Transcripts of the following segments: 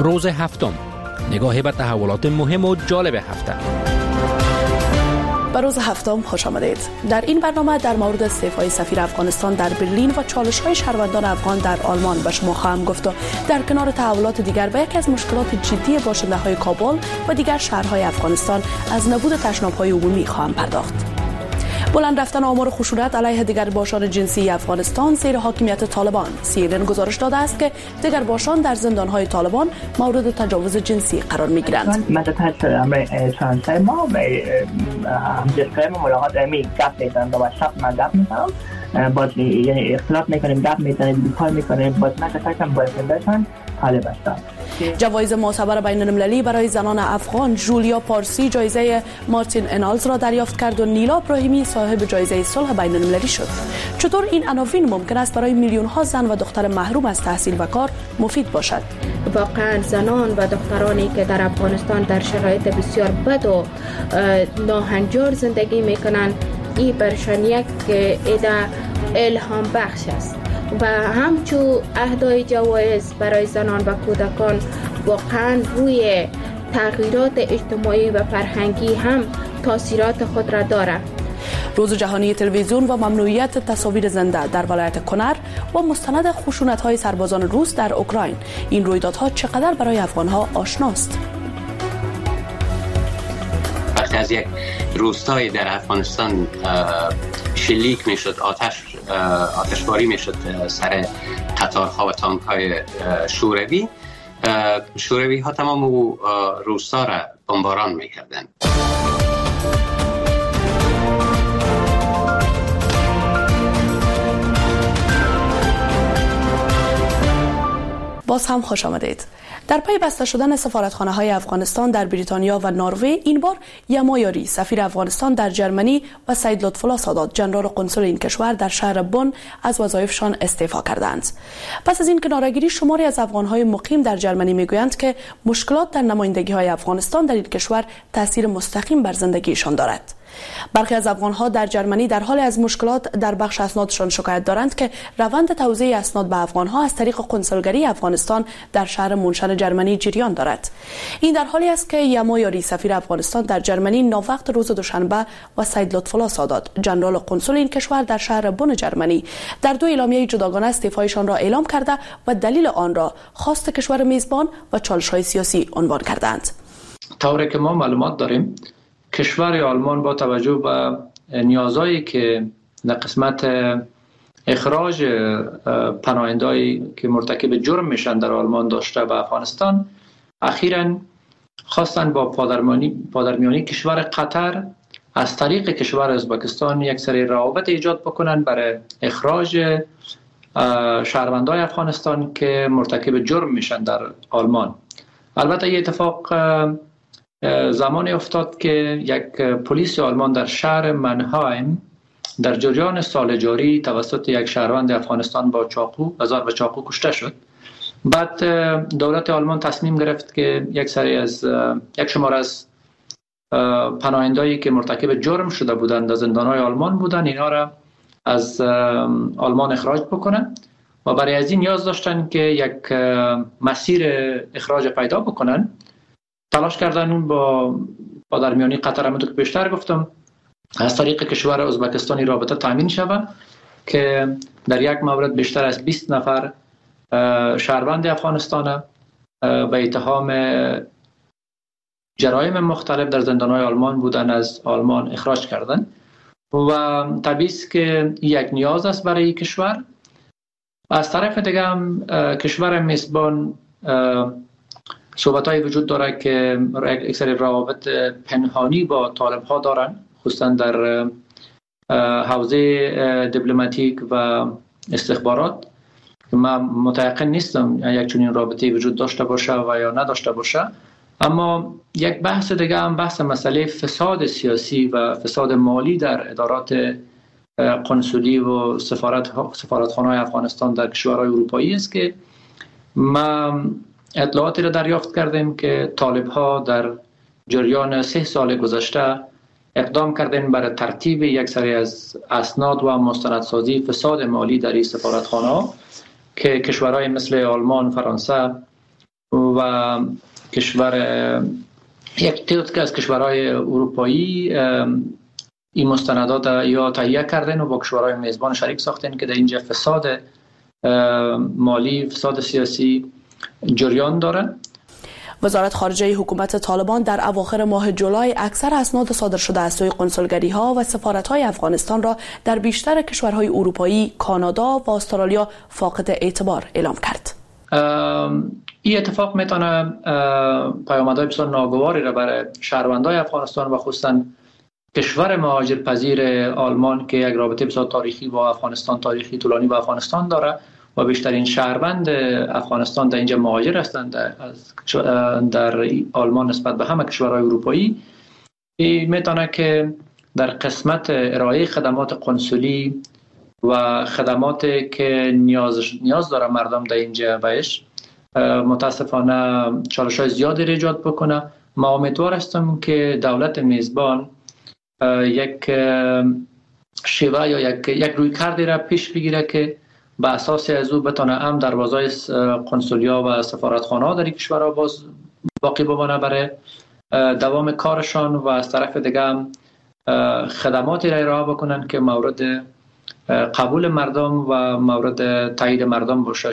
روز هفتم، نگاهی به تحولات مهم و جالب هفته. به روز هفتم خوش آمدید. در این برنامه در مورد استعفای سفیر افغانستان در برلین و چالش‌های شهروندان افغان در آلمان به شما خواهم گفت و در کنار تحولات دیگر به یکی از مشکلات جدی باشنده‌های کابل و دیگر شهرهای افغانستان از نبود تشناب‌های عمومی خواهم پرداخت. بلند رفتن آمار خشونت علیه دیگرباشان جنسی افغانستان زیر حاکمیت طالبان. CNN گزارش داده است که دیگرباشان در زندان‌های طالبان مورد تجاوز جنسی قرار می‌گیرند. من چند ما همجنس‌های ما ملاقات گپ می‌زنم و شب من گپ می‌زنم باز یعنی اختلاف می‌کنیم گپ می‌زنیم کار می‌کنیم باز من فکرم بایستندشان طالب هستم. جوایز معتبر بین‌المللی برای زنان افغان جولیا پارسی جایزه مارتین انالز را دریافت کرد و نیلا ابراهیمی صاحب جایزه صلح بین‌المللی شد. چطور این عناوین ممکن است برای میلیون‌ها زن و دختر محروم از تحصیل و کار مفید باشد؟ واقعا زنان و دخترانی که در افغانستان در شرایط بسیار بد و ناهنجار زندگی میکنند این برشان یک ایده الهام بخش است و همچون اهدای جوایز برای زنان و کودکان واقعا روی تغییرات اجتماعی و فرهنگی هم تاثیرات خود را دارد. روز جهانی تلویزیون و ممنوعیت تصاویر زنده در ولایت کنر و مستند خشونت‌های سربازان روس در اوکراین. این رویدادها چقدر برای افغان‌ها آشناست؟ وقتی از یک روستایی در افغانستان شلیک میشد، آتشباری میشد سر قطارها و تانک‌های شوروی ها تمام روستا را بمباران میکردند. باز هم خوش آمدید. در پی بسته شدن سفارتخانه‌های افغانستان در بریتانیا و نروژ این بار یما یاری سفیر افغانستان در جرمنی و سید لطف‌الله سادات ژنرال قنسل این کشور در شهر بن از وظایفشان استعفا کردند. پس از این کناره‌گیری شماری از افغان‌های مقیم در جرمنی میگویند که مشکلات در نمایندگی‌های افغانستان در این کشور تأثیر مستقیم بر زندگیشان دارد. برخی از افغان‌ها در جرمنی در حال از مشکلات در بخش اسنادشان شکایت دارند که روند توزیع اسناد به افغان‌ها از طریق کنسولگری افغانستان در شهر مونشن جرمنی جریان دارد. این در حالی است که یما یاری سفیر افغانستان در جرمنی ناوقت روز دوشنبه و سید لطف‌الله سادات ژنرال قنسل این کشور در شهر بن جرمنی در دو اعلامیه جداگانه استعفایشان را اعلام کرده و دلیل آن را خواست کشور میزبان و چالش‌های سیاسی عنوان کردند. طوری که ما معلومات داریم کشور آلمان با توجه به نیازهایی که در قسمت اخراج پناهندهایی که مرتکب جرم میشن در آلمان داشته به افغانستان اخیراً خواستن با پادرمیانی کشور قطر از طریق کشور ازبکستان یک سری روابط ایجاد بکنن برای اخراج شهروندان افغانستان که مرتکب جرم میشن در آلمان. البته این اتفاق زمانی افتاد که یک پلیس آلمان در شهر منهایم در جریان سال جاری توسط یک شهروند افغانستان با چاقو کشته شد. بعد دولت آلمان تصمیم گرفت که یک شمار از پناهندهایی که مرتکب جرم شده بودند در زندانهای آلمان بودند اینا را از آلمان اخراج بکنن و برای از این نیاز داشتن که یک مسیر اخراج پیدا بکنن. تلاش کردن با پادرمیانی قطر همونطور که بیشتر گفتم از طریق کشور ازبکستانی رابطه تامین شود که در یک مورد بیشتر از 20 نفر شهروند افغانستان به اتهام جرایم مختلف در زندانهای آلمان بودن از آلمان اخراج کردن و طبیعی است که یک نیاز است برای کشور. از طرف دیگه هم کشور میزبان صحبت‌های وجود داره که یک سری روابط پنهانی با طالب‌ها دارن خصوصا در حوزه دیپلماتیک و استخبارات. من متيقن نیستم یک چنین رابطه‌ای وجود داشته باشه و یا نداشته باشه، اما یک بحث دیگه هم بحث مسئله فساد سیاسی و فساد مالی در ادارات قنسولی و سفارتخانه‌های افغانستان در کشورهای اروپایی است که ما اطلاعاتی را دریافت کردیم که طالب‌ها در جریان 3 سال گذشته اقدام کردن برای ترتیب یک سری از اسناد و مستندسازی فساد مالی در این سفارتخانه‌ها که کشورهای مثل آلمان، فرانسه، و کشور یک تعداد از کشورهای اروپایی این مستندات یا تهیه کردن و با کشورهای میزبان شریک ساختن که در اینجا فساد مالی، فساد سیاسی جریان داره. وزارت خارجه حکومت طالبان در اواخر ماه جولای اکثر اسناد صادر شده از سوی قنسولگری‌ها و سفارت‌های افغانستان را در بیشتر کشورهای اروپایی، کانادا و استرالیا فاقد اعتبار اعلام کرد. این اتفاق میتونه پیامدهای بسیار ناگواری را برای شهروندان افغانستان و خصوصا کشور مهاجرپذیر آلمان که یک رابطه بسیار تاریخی با افغانستان، تاریخی طولانی با افغانستان داره و بیشترین شهروند افغانستان در اینجا مهاجر هستند در آلمان نسبت به همه کشورهای اروپایی. این میتونه که در قسمت ارائه خدمات قنسولی و خدماتی که نیاز داره مردم در اینجا بهش متاسفانه چالش‌های زیادی ایجاد بکنه. ما امیدوار هستم که دولت میزبان یک شیوه یا یک رویکردی را پیش بگیره که به اساس از او بتونه هم دروازهای قنسولیا و سفارتخانه‌ها در این کشورها باز باقی بمانه برای دوام کارشان و از طرف دیگه هم خدماتی را ارائه بکنن که مورد قبول مردم و مورد تایید مردم باشه.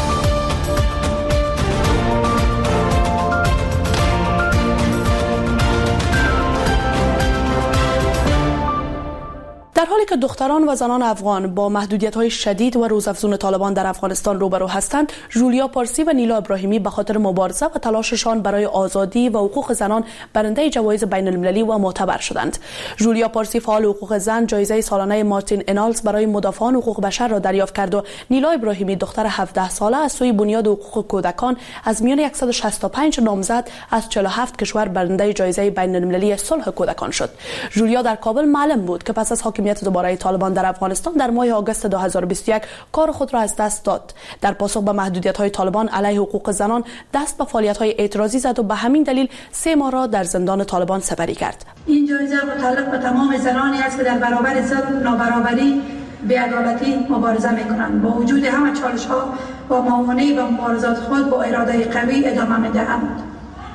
در حالی که دختران و زنان افغان با محدودیت‌های شدید و روزافزون طالبان در افغانستان روبرو هستند، جولیا پارسی و نیلا ابراهیمی به خاطر مبارزه و تلاششان برای آزادی و حقوق زنان برنده جوایز بین المللی و معتبر شدند. جولیا پارسی فعال حقوق زن جایزه سالانه مارتین انالز برای مدافعان حقوق بشر را دریافت کرد و نیلا ابراهیمی دختر 17 ساله از سوی بنیاد حقوق کودکان از میان 165 نامزد از 47 کشور برنده جایزه بین المللی صلح کودکان شد. جولیا در کابل معلم بود که پس از حاکمیت دوباره طالبان در افغانستان در ماه آگوست 2021 کار خود را از دست داد. در پاسخ به محدودیت‌های طالبان علیه حقوق زنان دست به فعالیت‌های اعتراضی زد و به همین دلیل 3 ماه را در زندان طالبان سپری کرد. این جایزه متعلق به تمام زنانی است که در برابر ظلم، نابرابری، بی‌عدالتی مبارزه می‌کنند. با وجود همه چالش‌ها و موانعی به مبارزات خود با اراده قوی ادامه می‌دهند.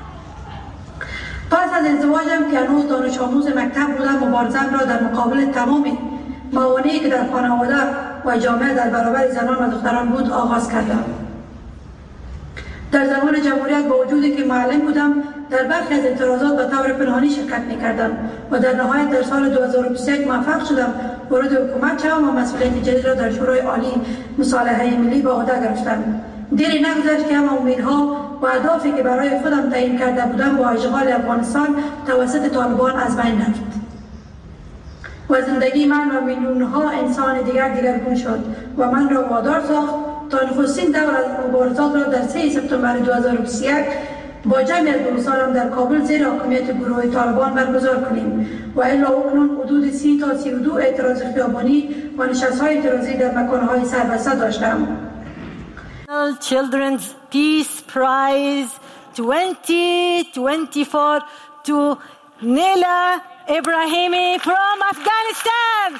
پس از ازدواجم که هنوز دانش آموز مکتب بودم، مبارزم را در مقابل تمام موانعی که در خانواده و جامعه در برابر زنان و دختران بود آغاز کردم. در زمان جمهوریت با وجودی که معلم بودم در برخی از اعتراضات به طور پنهانی شرکت می‌کردم و در نهایت در سال 2021 موفق شدم وارد حکومت شوم و مسئولیت جدید را در شورای عالی مصالحه ملی به عهده گرفتم. دیری نگذشت که هم امیدها و اهدافی که برای خودم تعیین کرده بودم با اشغال افغانستان توسط طالبان از بین رفت و زندگی من و میلیون‌ها انسان دیگر دگرگون شد و من را وادار ساخت تا نخستین دور از مبارزات را در 3 سپتامبر 2021 با جمعی از گروسانم در کابل زیر حاکمیت گروه طالبان برگزار کنیم و الا اکنون حدود 30 تا 32 اعتراض خیابانی و نشست‌های اعتراضی در مکان‌های سربسته داشتم. Children's Peace Prize 2024 to Nila Ibrahimi from Afghanistan.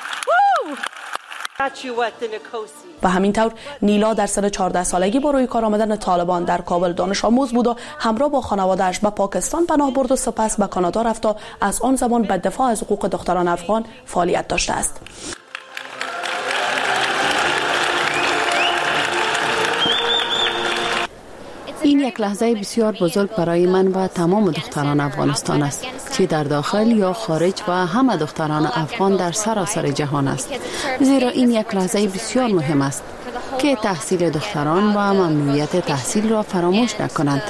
و همین طور نیلا در سن 14 سالگی با روی کار آمدن طالبان در کابل دانش آموز بود و همراه با خانواده‌اش به پاکستان پناه برد و سپس به کانادا رفت و از آن زمان به دفاع از حقوق دختران افغان فعالیت داشته است. این یک لحظه بسیار بزرگ برای من و تمام دختران افغانستان است، چه در داخل یا خارج و همه دختران افغان در سراسر جهان است، زیرا این یک لحظه بسیار مهم است که تحصیل دختران و ممنوعیت تحصیل را فراموش نکنند.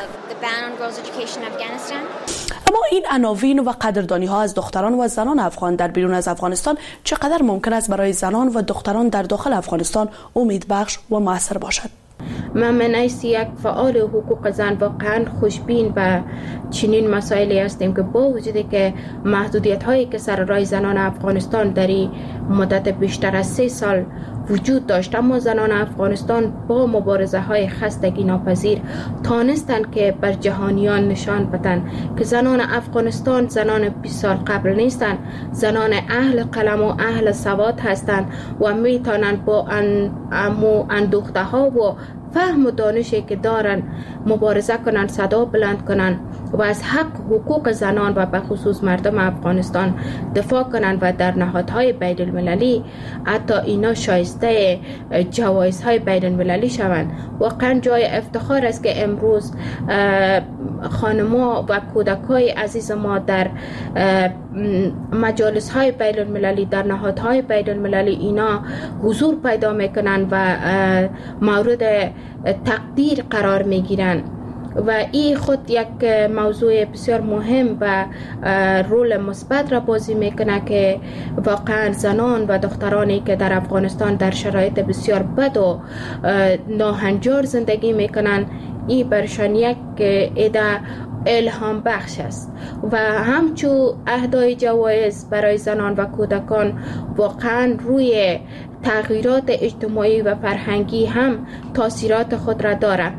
اما این عناوین و قدردانی ها از دختران و زنان افغان در بیرون از افغانستان چقدر ممکن است برای زنان و دختران در داخل افغانستان امیدبخش و موثر باشد؟ من منیست یک فعال حقوق زن واقعا خوشبین به چنین مسائلی هستیم که با وجودی که محدودیت هایی که سر راه زنان افغانستان در مدت بیشتر از 3 سال وجود داشت، اما زنان افغانستان با مبارزه های خستگی ناپذیر تانستند که بر جهانیان نشان بدن که زنان افغانستان زنان 20 سال قبل نیستند، زنان اهل قلم و اهل سواد هستند و میتونند با اندوخته ها و فهم و دانشی که دارن مبارزه کنن، صدا بلند کنن و از حق حقوق زنان و به خصوص مردم افغانستان دفاع کنن و در نهادهای بین المللی حتی اینا شایسته جوایزهای بین المللی شوند. واقعا جای افتخار است که امروز خانما و کودکای عزیز ما در مجالس های بین المللی، در نهادهای بین المللی اینا حضور پیدا میکنن و مورد تقدیر قرار میگیرن و این خود یک موضوع بسیار مهم و رول مثبت را بازی میکنه که واقعا زنان و دخترانی که در افغانستان در شرایط بسیار بد و ناهنجار زندگی میکنن، این برشان یک ایده الهام بخش است و همچون اهدای جوایز برای زنان و کودکان واقعا روی تغییرات اجتماعی و فرهنگی هم تاثیرات خود را دارد.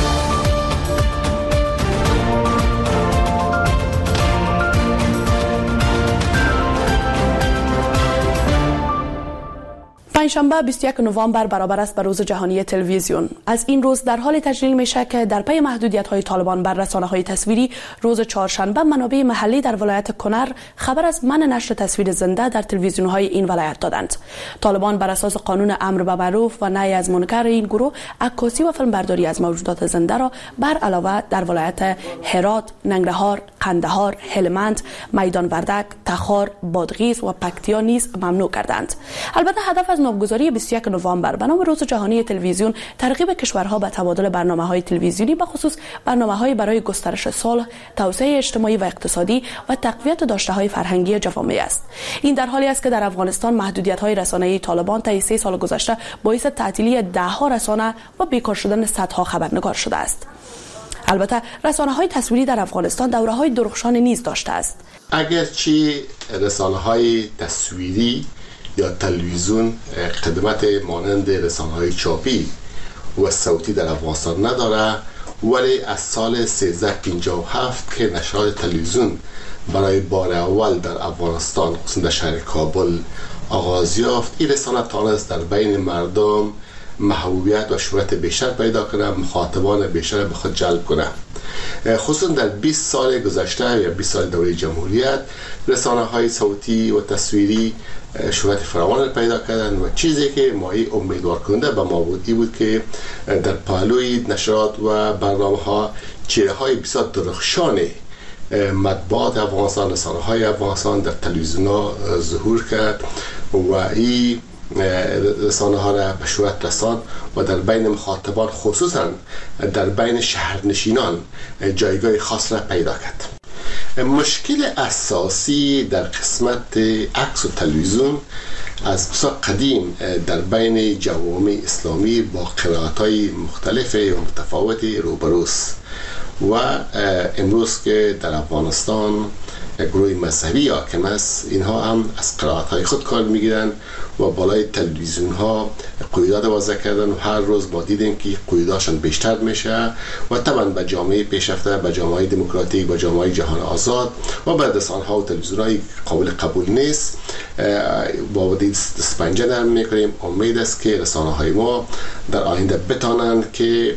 پنجشنبه 21 نوامبر برابر است به روز جهانی تلویزیون. از این روز در حال تجلیل میشه که در پی محدودیت‌های طالبان بر رسانه‌های تصویری، روز چهارشنبه منابع محلی در ولایت کنر خبر از منع نشر تصویر زنده در تلویزیون‌های این ولایت دادند. طالبان بر اساس قانون امر به معروف و نهی از منکر این گروه عکاسی و فیلمبرداری از موجودات زنده را بر علاوه در ولایت هرات، ننگرهار، قندهار، هلمند، میدان وردک، تخار، بادغیس و پکتیا نیز ممنوع کردند. البته هدف از نامگذاری 21 نوامبر به نام روز جهانی تلویزیون ترغیب کشورها به تبادل برنامه‌های تلویزیونی، به خصوص برنامه‌های برای گسترش صلح، توسعه اجتماعی و اقتصادی و تقویت داشته‌های فرهنگی جوامع است. این در حالی است که در افغانستان محدودیت‌های رسانه‌ای طالبان طی 3 سال گذشته باعث تعطیلی ده‌ها رسانه و بیکار شدن صدها خبرنگار شده است. البته رسانه‌های تصویری در افغانستان دوره‌های درخشان نیز داشته است. اگرچه رسانه‌های تصویری یا تلویزیون خدمت مانند رسانه‌های چاپی و صوتی در افغانستان نداره، ولی از سال 1357 که نشرات تلویزیون برای بار اول در افغانستان خصوصا در شهر کابل آغاز یافت، این رسانه تانست در بین مردم محبوبیت و شهرت بیشتر پیدا کنه، مخاطبان بیشتر به خود جلب کنه. خصوصا در 20 سال گذشته یا 20 سال دوره جمهوریت رسانه‌های صوتی و تصویری شهرت فراوان پیدا کردن و چیزی که مایه امیدوار کننده به ما بود که در پهلوی نشرات و برنامه‌ها چهره‌های بسیار درخشان مطبوعات افغانستان، رسانه‌های افغانستان در تلویزیون‌ها ظهور کرد و این رسانه‌ها را به شهرت رساند و در بین مخاطبان خصوصا در بین شهرنشینان جایگاه خاص را پیدا کرد. مشکل اساسی در قسمت عکس و تلویزیون از بسیار قدیم در بین جوامع اسلامی با قرائت‌های مختلف و متفاوتی روبروست و امروز که در افغانستان گروه مذهبی حاکم است، اینها هم از قرائت‌های خود کار میگیرن و بالای تلویزیون ها قیودات وضع کردن و هر روز ما دیدیم که قیوداتشون بیشتر میشه و طبعا به جامعه پیشرفته، به جامعه دموکراتیک، به جامعه جهان آزاد و به رسانه ها و تلویزیون های قابل قبول نیست. با دست پنجه نرم میکنیم. امید است که رسانه های ما در آینده بتانند که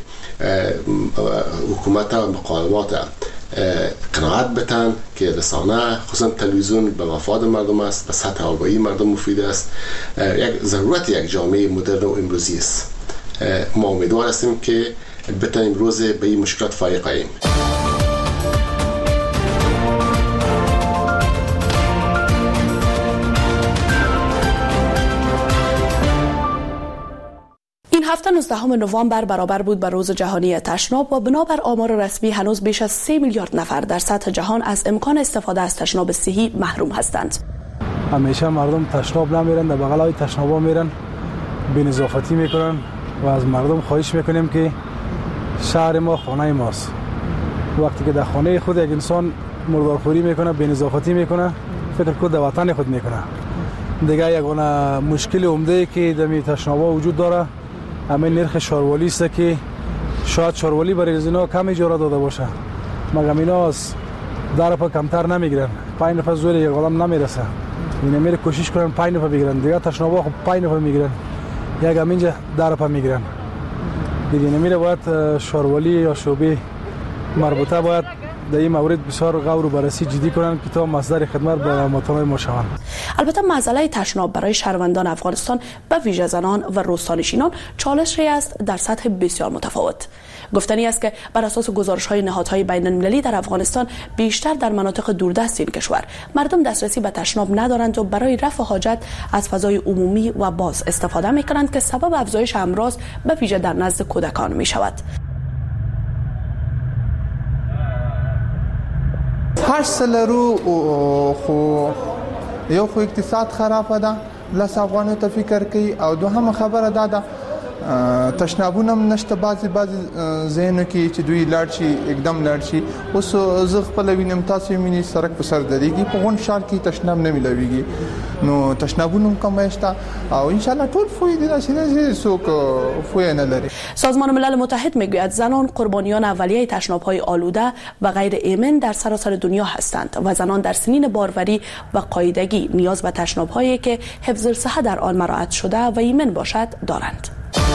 حکومت و مقامات قناعت بتن که رسانه خصوصا تلویزیون به مفاد مردم است، به سطح آگاهی مردم مفید است، یک ضرورت یک جامعه مدرن و امروزی است. ما امیدوار هستیم که بتانیم روز به این مشکلات فائق آییم. هفته 19 نوامبر برابر بود به روز جهانی تشناب و بنابر آمار رسمی هنوز بیش از 3 میلیارد نفر در سطح جهان از امکان استفاده از تشناب صحی محروم هستند. همیشه مردم تشناب نمیرن، در بغلای تشنابا میرن، بی‌نظافتی میکنن و از مردم خواهش میکنیم که شهر ما خانه ماست. وقتی که در خانه خود یک انسان مردارخوری میکنه، بی‌نظافتی میکنه، فکر کنه در وطن خود میکنه. دیگه یک مشکل عمده که در تشنابا وجود داره همین نرخ شاروالی است که شاید شاروالی برای اینا کم اجاره داده باشه، مگر اینا از در پا کمتر نمیگیرن. 5 نفر زور یک آدم نمیرسه، اینا میره کوشش کنن 5 نفر بگیرن، دیگه تشنابا خب 5 نفر میگیرن، یک همینجا در پا میگیرن. دیگه نمیره. باید شاروالی یا شعبه مربوطه باید در این مورد بسیار غور و بررسی جدی کنند که تا مصدر خدمت به مطالب ما شوند. البته مسئله تشناب برای شهروندان افغانستان به ویژه زنان و روستانشینان چالشی است در سطح بسیار متفاوت. گفتنی است که بر اساس گزارش‌های نهادهای بین‌المللی در افغانستان بیشتر در مناطق دوردست این کشور مردم دسترسی به تشناب ندارند و برای رفع حاجت از فضای عمومی و باز استفاده می‌کنند که سبب افزایش امراض به ویژه در نزد کودکان می‌شود. هر سلرو خو یو خو اقتصاد خراب ده، لس افغانو ته فکر کوي، او دوهم خبره ده تشنابونه نشته بعضی ځایونو کې چې دوی لاړ شي एकदम لاړ شي. اوس زه خپل وینم تاسو مینی سرک په سر درېږي، په غون شهر کې تشناب نه ملويږي، نو تشنابونه کم شته او ان شاء الله ټول فوی دي چې څوک فوی نه لري. سازمان ملل متحد میگوید زنان قربانیان اولیه تشناب‌های آلوده و غیر ایمن در سراسر دنیا هستند و زنان در سنین باروری و قاعدگی نیاز به تشناب‌هایی که حفظ الصحه در آن مراعات شده و ایمن باشد دارند.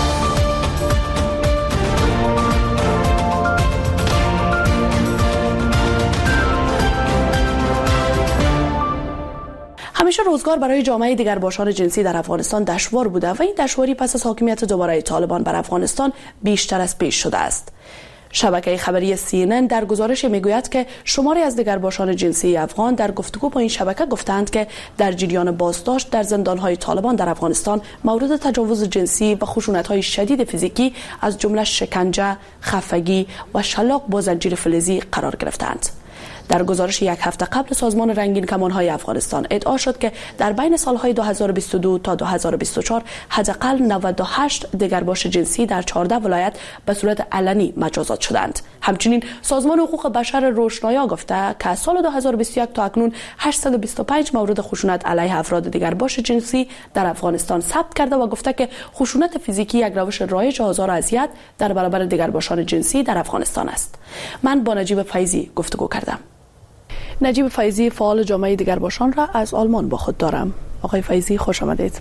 همیشه روزگار برای جامعه دیگرباشان جنسی در افغانستان دشوار بوده و این دشواری پس از حاکمیت دوباره طالبان بر افغانستان بیشتر از پیش شده است. شبکه خبری CNN در گزارش میگوید که شماری از دیگرباشان جنسی افغان در گفتگو با این شبکه گفتند که در جریان بازداشت در زندان‌های طالبان در افغانستان مورد تجاوز جنسی و خشونت‌های شدید فیزیکی از جمله شکنجه، خفگی و شلاق با زنجیر فلزی قرار گرفتند. در گزارش یک هفته قبل سازمان رنگین کمان‌های افغانستان ادعا شد که در بین سالهای 2022 تا 2024 حداقل 98 دگرباش جنسی در 14 ولایت به صورت علنی مجازات شدند. همچنین سازمان حقوق بشر روشنایا گفته که از سال 2021 تا اکنون 825 مورد خشونت علیه افراد دگرباش جنسی در افغانستان ثبت کرده و گفته که خشونت فیزیکی یک روش رایج آزار و اذیت در برابر دگرباشان جنسی در افغانستان است. من با نجیب فیضی گفتگو کردم. نجیب فیضی فعال جامعه دیگرباشان را از آلمان با خود دارم. آقای فیضی خوش آمدید.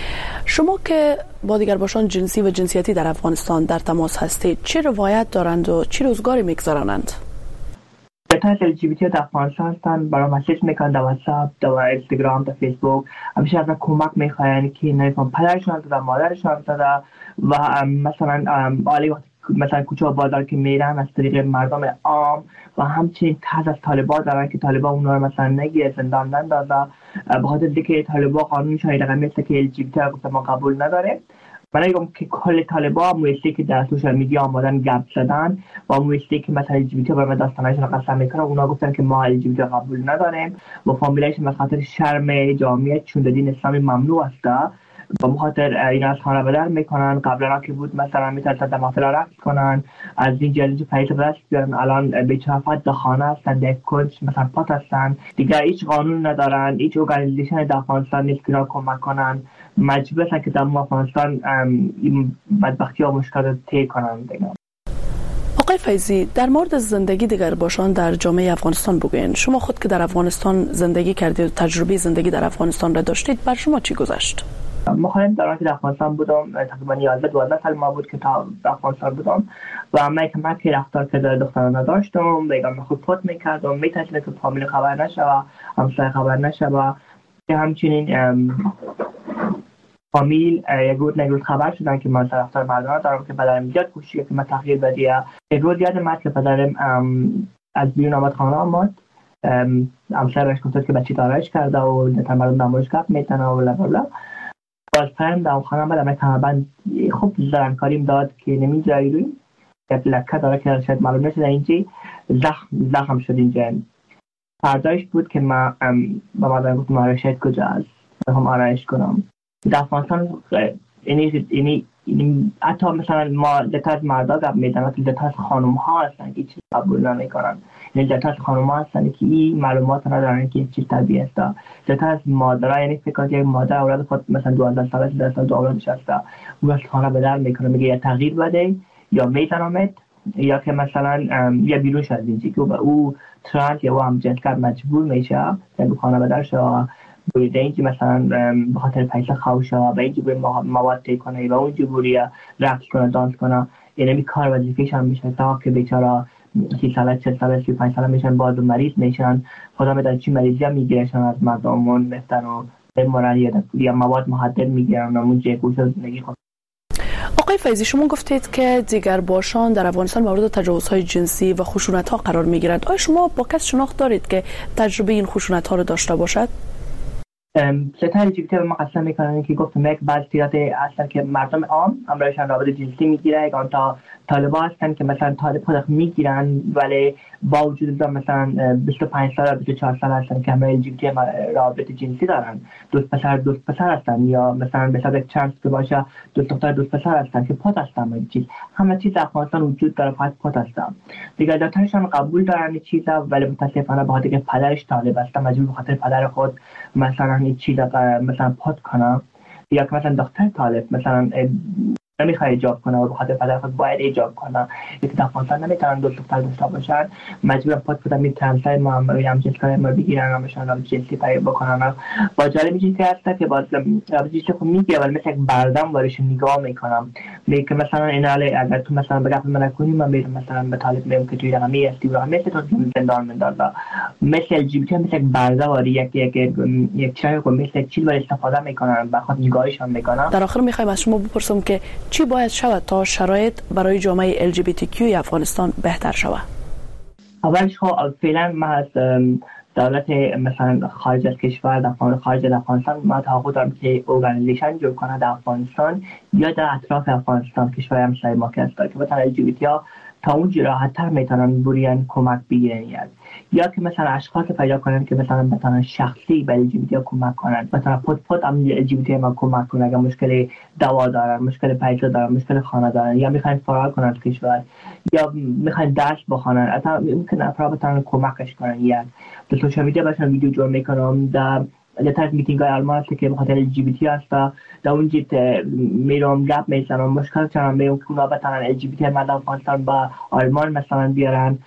شما که با دیگرباشان جنسی و جنسیتی در افغانستان در تماس هستید چه روایت دارند و چه روزگاری میگذرانند؟ بهتر LGBT در افغانستان هستند، برای مسیج میکنند در واتساپ، در اینستاگرام، در فیسبوک، همیشه از کمک میخواین که نمیفهم پدرشان و مادرشان داده و مثلا عالی وقتی مثلا کوچه و بازار که میرن از طریق مردم عام و همچنین تحت از طالبان دارن که طالبان اونا رو مثلا نگیره زندان نندازه به خاطر اینکه طالبان قانونشون این رقمی است که LGBT گفته ما قبول نداره. من میگم که کل طالبان مویستی که در سوشال میدیا آمدن گپ زدن و مویستی که مثلا LGBT برای داستانشون رو قسم میکنن، اونا گفتن که ما LGBT قبول نداریم و فامیلایشون به خاطر شرم جامعه چون دین اسلامی ممنوع است با مخاطر اینا از خانه بدر میکنن. قبلا که بود مثلا میتونن در محفل رقص کنن، از این جلوی پیش بدست بیارن، الان به چرافت در خانه هستن، در کنج مثلا پات هستن دیگر، هیچ قانون ندارن، هیچ ارگانیزیشن در افغانستان نیست که کمک کنن، مجبور هستن که در افغانستان بدبختی ها مشکلات طی کنن دیگر. آقای فیضی در مورد زندگی دیگرباشان در جامعه افغانستان بگوین. شما خود که در افغانستان زندگی کردید و تجربه زندگی در افغانستان را داشتید، بر شما چی گذشت؟ مخالف دوران که در افغانستان بودم تقریبا 11-12 سال ما بود که تا افغانستان بودم و من که رفتار که دختران نداشتم، بگم خود فوت میکردم، میتونستم که فامیل خبر نشه و همسایه خبر نشه و همچنین فامیل یک روز خبر شدن که من طرفدار مردان دارم که پدرم زیاد کوشید که من تغییر بدیم. یک روز یادم که پدرم از بیرون آمد خانه آمد، همسرش گفت که بچه دارش کرده و مردم دنبالش گپ میتنه و بلا باز پرم در خانه آمد، تقریبا خوب زرنکاریم داد که نمیذاری روی یک لکه داره که شاید معلوم نشده اینجا زخم شد اینجا. فردایش بود که من با مادرم گفتم آرایشت کجا است، میخوام آرایش کنم. در افغانستان اینی حتی مثلا ما دتا از مردا گپ میدن، دتا از خانم ها هستن که چیز قبول نمیکنن، یعنی دتا از خانم ها هستن که این معلومات ندارن که چیز طبیعی است. دتا از مادرها، یعنی فکر کنید یک مادر اولاد خود مثلا 12 ساله 13 سال اولادش هست، اون از خانه به در میکنه، میگه یا تغییر بده یا میتونمت یا که مثلا یا بیرون شد اینجا که او ترانس یا هم جنسگرد مجبور میشه یا خانه به در شد بوده اینجا مثلا به خاطر پیسه خوشه و اینجا به مواد تای کنه و اونجا بوری رقص کنه، دانس کنه. یعنی کار وظیفه‌شان میشه تا که بیچاره 30 ساله 40 ساله 35 ساله میشن باز مریض میشن خدا میدونه چی مریضی هم میگیرشن از مردمون میفتن و بمرن یا مواد مخدر میگیرن و اونجا گوش زندگی خود. آقای فیضی شما گفتید که دیگر باشان در افغانستان مورد تجاوزهای جنسی و خشونت‌ها قرار میگیرند. آیا شما با کس شناخت دارید که تجربه این خشونت‌ها رو داشته باشد؟ ستاره جیبیتی ما قسم میکنن که گفتم یک بعض صورت هستن که مردم عام همراهشان رابطه جنسی میگیره، اون تا طالبا هستن که مثلا طالب خود میگیرن ولی با وجود مثلا 25 سال 24 سال هستن که همراه جیبیتی رابطه جنسی دارن، دوست پسر هستن یا مثلا به حساب چانس که باشه دوست دختر دوست پسر هستن که پات هستن. همه چیز افغانستان وجود داره، فقط پات هستن دیگه. دکترشان قبول دارن این چیزا ولی متاسفانه به خاطر که پدرش طالب هست مجبور به خاطر پدر خود مثلا این چیزا مثلا پات کنه یا که مثلا دکتر طالب مثلا نمیخواد ایجاب کنه و به خاطر پدر خود باید ایجاب کنه. یک دفعه نمیتونن دو دختر داشته باشن، مجبورن پات بدن می ترنسای ما هم جنسکای ما بگیرن و مثلا رابطه جنسی پیدا بکنن. با جالب چیزی هست که باز رابطه جنسی خود میگه ولی مثل یک بردم وارش نگاه میکنم میگه مثلا این حاله اگر تو مثلا بگم من کنی من میرم مثلا به طالب میگم که توی رقمی هستی و مثل تو زندان مندازه مثل LGBT مثل یک برده واری یک چای کو مثل چیز ولی استفاده میکنن به خاطر نگاهشون میکنن. در آخر میخوایم از شما بپرسم که چی باید شود تا شرایط برای جامعه LGBTQ افغانستان بهتر شود؟ اولش خب فعلا ما از دولت مثلا خارج از کشور خارج از افغانستان ما توقع دارم که ارگانیزیشن جور کنه در افغانستان یا در اطراف افغانستان کشور همسایه ما که هست که مثلا LGBT ها تا اونجا راحت‌تر میتونن بریان کمک بگیرن یا که مثلا اشخاص پیدا کنن که مثلا بتونن شخصی به LGBT ها کمک کنن، مثلا پد هم LGBT ما کمک کنن اگر مشکل دوا دارن، مشکل پیدا دارن، مشکل خانه دارن یا میخواین فرار کنن از کشور یا میخواین درس بخونن اصلا ممکن افراد بتونن کمکش کنن. یا در سوشال میدیا باشن ویدیو جور میکنم در از میتینگ های آلمان هست که بخاطر LGBT هست در اونجا میرم گپ میزنم مشکل چنان میگم که اونا بتونن LGBT مردم افغانستان با آلمان مثلا بیارن.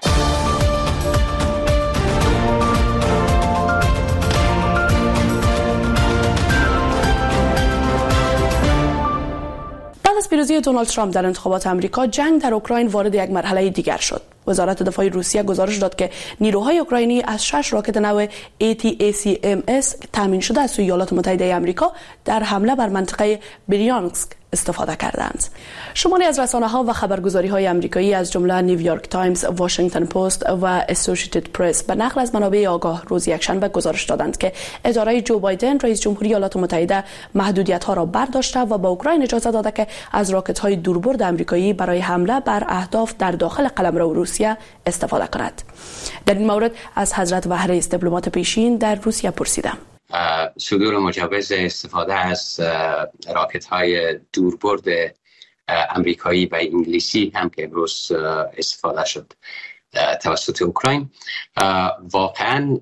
بعد از پیروزی دونالد ترامپ در انتخابات آمریکا جنگ در اوکراین وارد یک مرحله دیگر شد. وزارت دفاع روسیه گزارش داد که نیروهای اوکراینی از 6 راکت نو ATACMS تامین شده از سوی ایالات متحده آمریکا در حمله بر منطقه بریانسک استفاده کردند. شماری از رسانه‌ها و خبرگزاری‌های آمریکایی از جمله نیویورک تایمز، واشنگتن پست و اسوسییتد پرس به نقل از منابع آگاه روز یکشنبه گزارش دادند که اداره جو بایدن رئیس جمهوری ایالات متحده محدودیت‌ها را برداشته و به اوکراین اجازه داده که از راکت‌های دوربرد آمریکایی برای حمله بر اهداف در داخل قلمرو روسیه استفاده کند. در این مورد از حضرت وهره دیپلمات پیشین در روسیه پرسیدم. صدور مجوز استفاده از راکت‌های دوربرد امریکایی و انگلیسی هم که امروز استفاده شد توسط اوکراین واقعا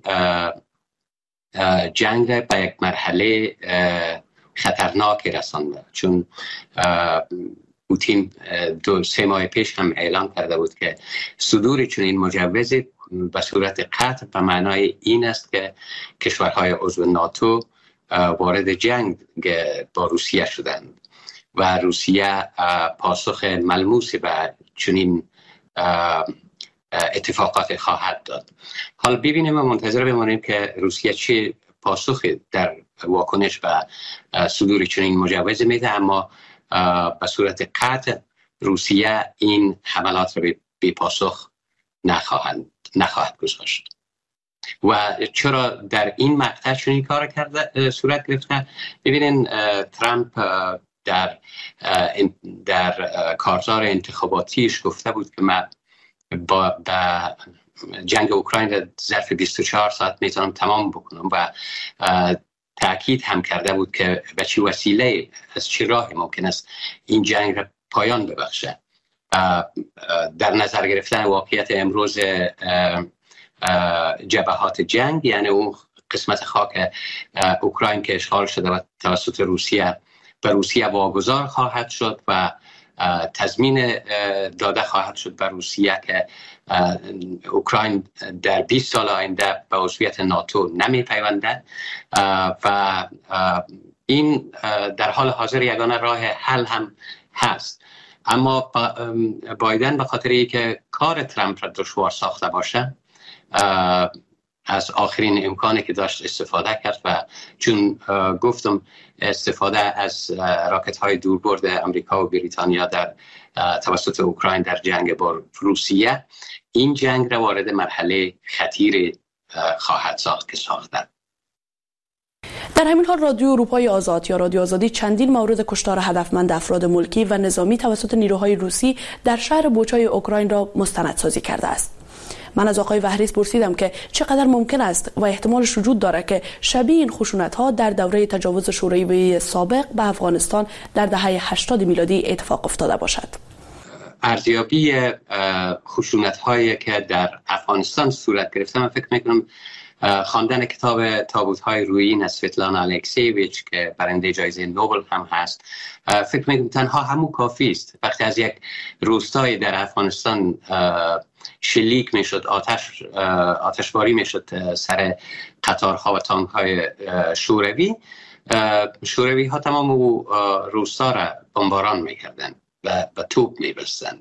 جنگ به یک مرحله خطرناکی رسانده، چون پوتین 2-3 ماه پیش هم اعلام کرده بود که صدور چنین مجوزی به صورت قطع به معنای این است که کشورهای عضو ناتو وارد جنگ با روسیه شدند و روسیه پاسخ ملموسی به چنین اتفاقات خواهد داد. حالا ببینیم و منتظر بمانیم که روسیه چه پاسخی در واکنش به صدور چنین مجوز میده، اما به صورت قطع روسیه این حملات را بی پاسخ نخواهد گذاشت. و چرا در این مقطع چنین کار کرده صورت گرفته؟ ببینین ترامپ در کارزار انتخاباتیش گفته بود که من با جنگ اوکراین در ظرف 24 ساعت میتونم تمام بکنم و تأکید هم کرده بود که به چه وسیله از چه راهی ممکن است این جنگ را پایان ببخشه. در نظر گرفتن واقعیت امروز جبهات جنگ، یعنی اون قسمت خاک اوکراین که اشغال شده و توسط روسیه به روسیه واگذار خواهد شد و تضمین داده خواهد شد به روسیه که اوکراین در 20 سال آینده به عضویت ناتو نمی پیونده و این در حال حاضر یگانه راه حل هم هست. اما بایدن به خاطر اینکه کار ترامپ را دشوار ساخته باشه از آخرین امکانی که داشت استفاده کرد و چون گفتم استفاده از راکت های دوربرد امریکا و بریتانیا در توسط اوکراین در جنگ با روسیه، این جنگ را وارد مرحله خطیر خواهد ساخت که ساختن. در همین حال رادیو اروپای آزاد یا رادیو آزادی چندین مورد کشتار هدفمند افراد ملکی و نظامی توسط نیروهای روسی در شهر بوچای اوکراین را مستندسازی کرده است. من از آقای وحریس پرسیدم که چقدر ممکن است و احتمالش وجود داره که شبیه این خشونت‌ها در دوره تجاوز شوروی سابق به افغانستان در دهه 80 میلادی اتفاق افتاده باشد. ارزیابی خشونت‌هایی که در افغانستان صورت گرفته، من فکر می‌کنم خواندن کتاب تابوت‌های رویین از سویتلانا الکسیویچ که برنده جایزه نوبل هم هست، فکر می‌کنم تنها همون کافی است. وقتی از یک روستای در افغانستان شلیک میشد، آتشباری میشد سر قطارها و تانک‌های شوروی ها تمام روستا را بمباران میکردن و توپ میبستند.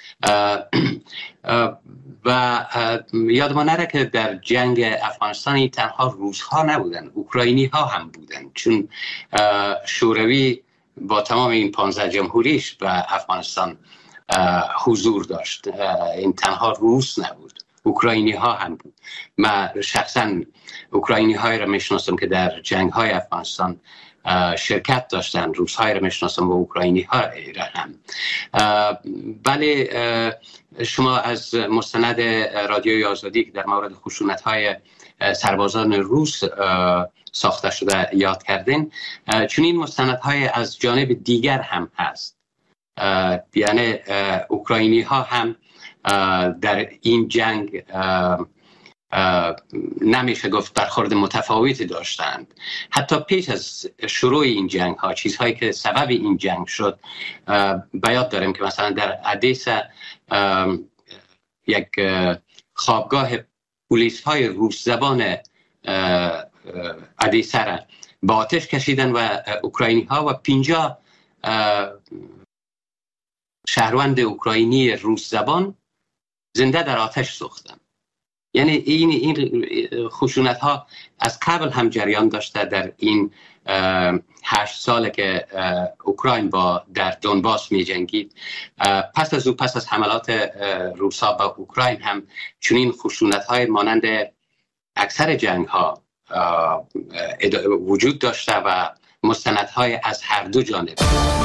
و یادم نره که در جنگ افغانستان تنها روس ها نبودن، اوکراینی ها هم بودن، چون شوروی با تمام این 15 جمهوریش به افغانستان حضور داشت. این تنها روس نبود، اوکراینی ها هم بود. من شخصا اوکراینی های را میشناسم که در جنگ های افغانستان شرکت داشتن، روس های را میشناسم و اوکراینی ها را هم. بله، شما از مستند رادیوی آزادی که در مورد خشونت های سربازان روس ساخته شده یاد کردین، چون این مستند های از جانب دیگر هم هست. یعنی اوکراینی ها هم در این جنگ نمیشه گفت برخورد متفاوتی داشتند. حتی پیش از شروع این جنگ ها، چیزهایی که سبب این جنگ شد، بیاد داریم که مثلا در ادیسا یک خوابگاه پلیس های روس زبان ادیسا را با آتش کشیدن و اوکراینی ها و 50 شهروند اوکراینی روس زبان زنده در آتش سوختند. یعنی این خشونت ها از قبل هم جریان داشته. در این 8 ساله که اوکراین در دونباس می جنگید، پس از حملات روسا به اوکراین هم چنین خشونت های مانند اکثر جنگ ها وجود داشته و مستند های از هر دو جانب.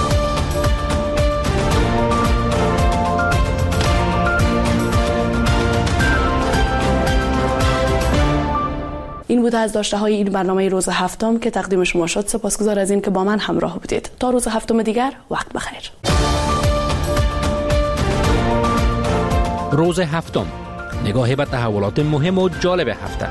این بوده از داشته های این برنامه روز هفتم که تقدیم شما شد. سپاسگزار از این که با من همراه بودید. تا روز هفتم دیگر، وقت بخیر. روز هفتم، نگاهی به تحولات مهم و جالب هفته.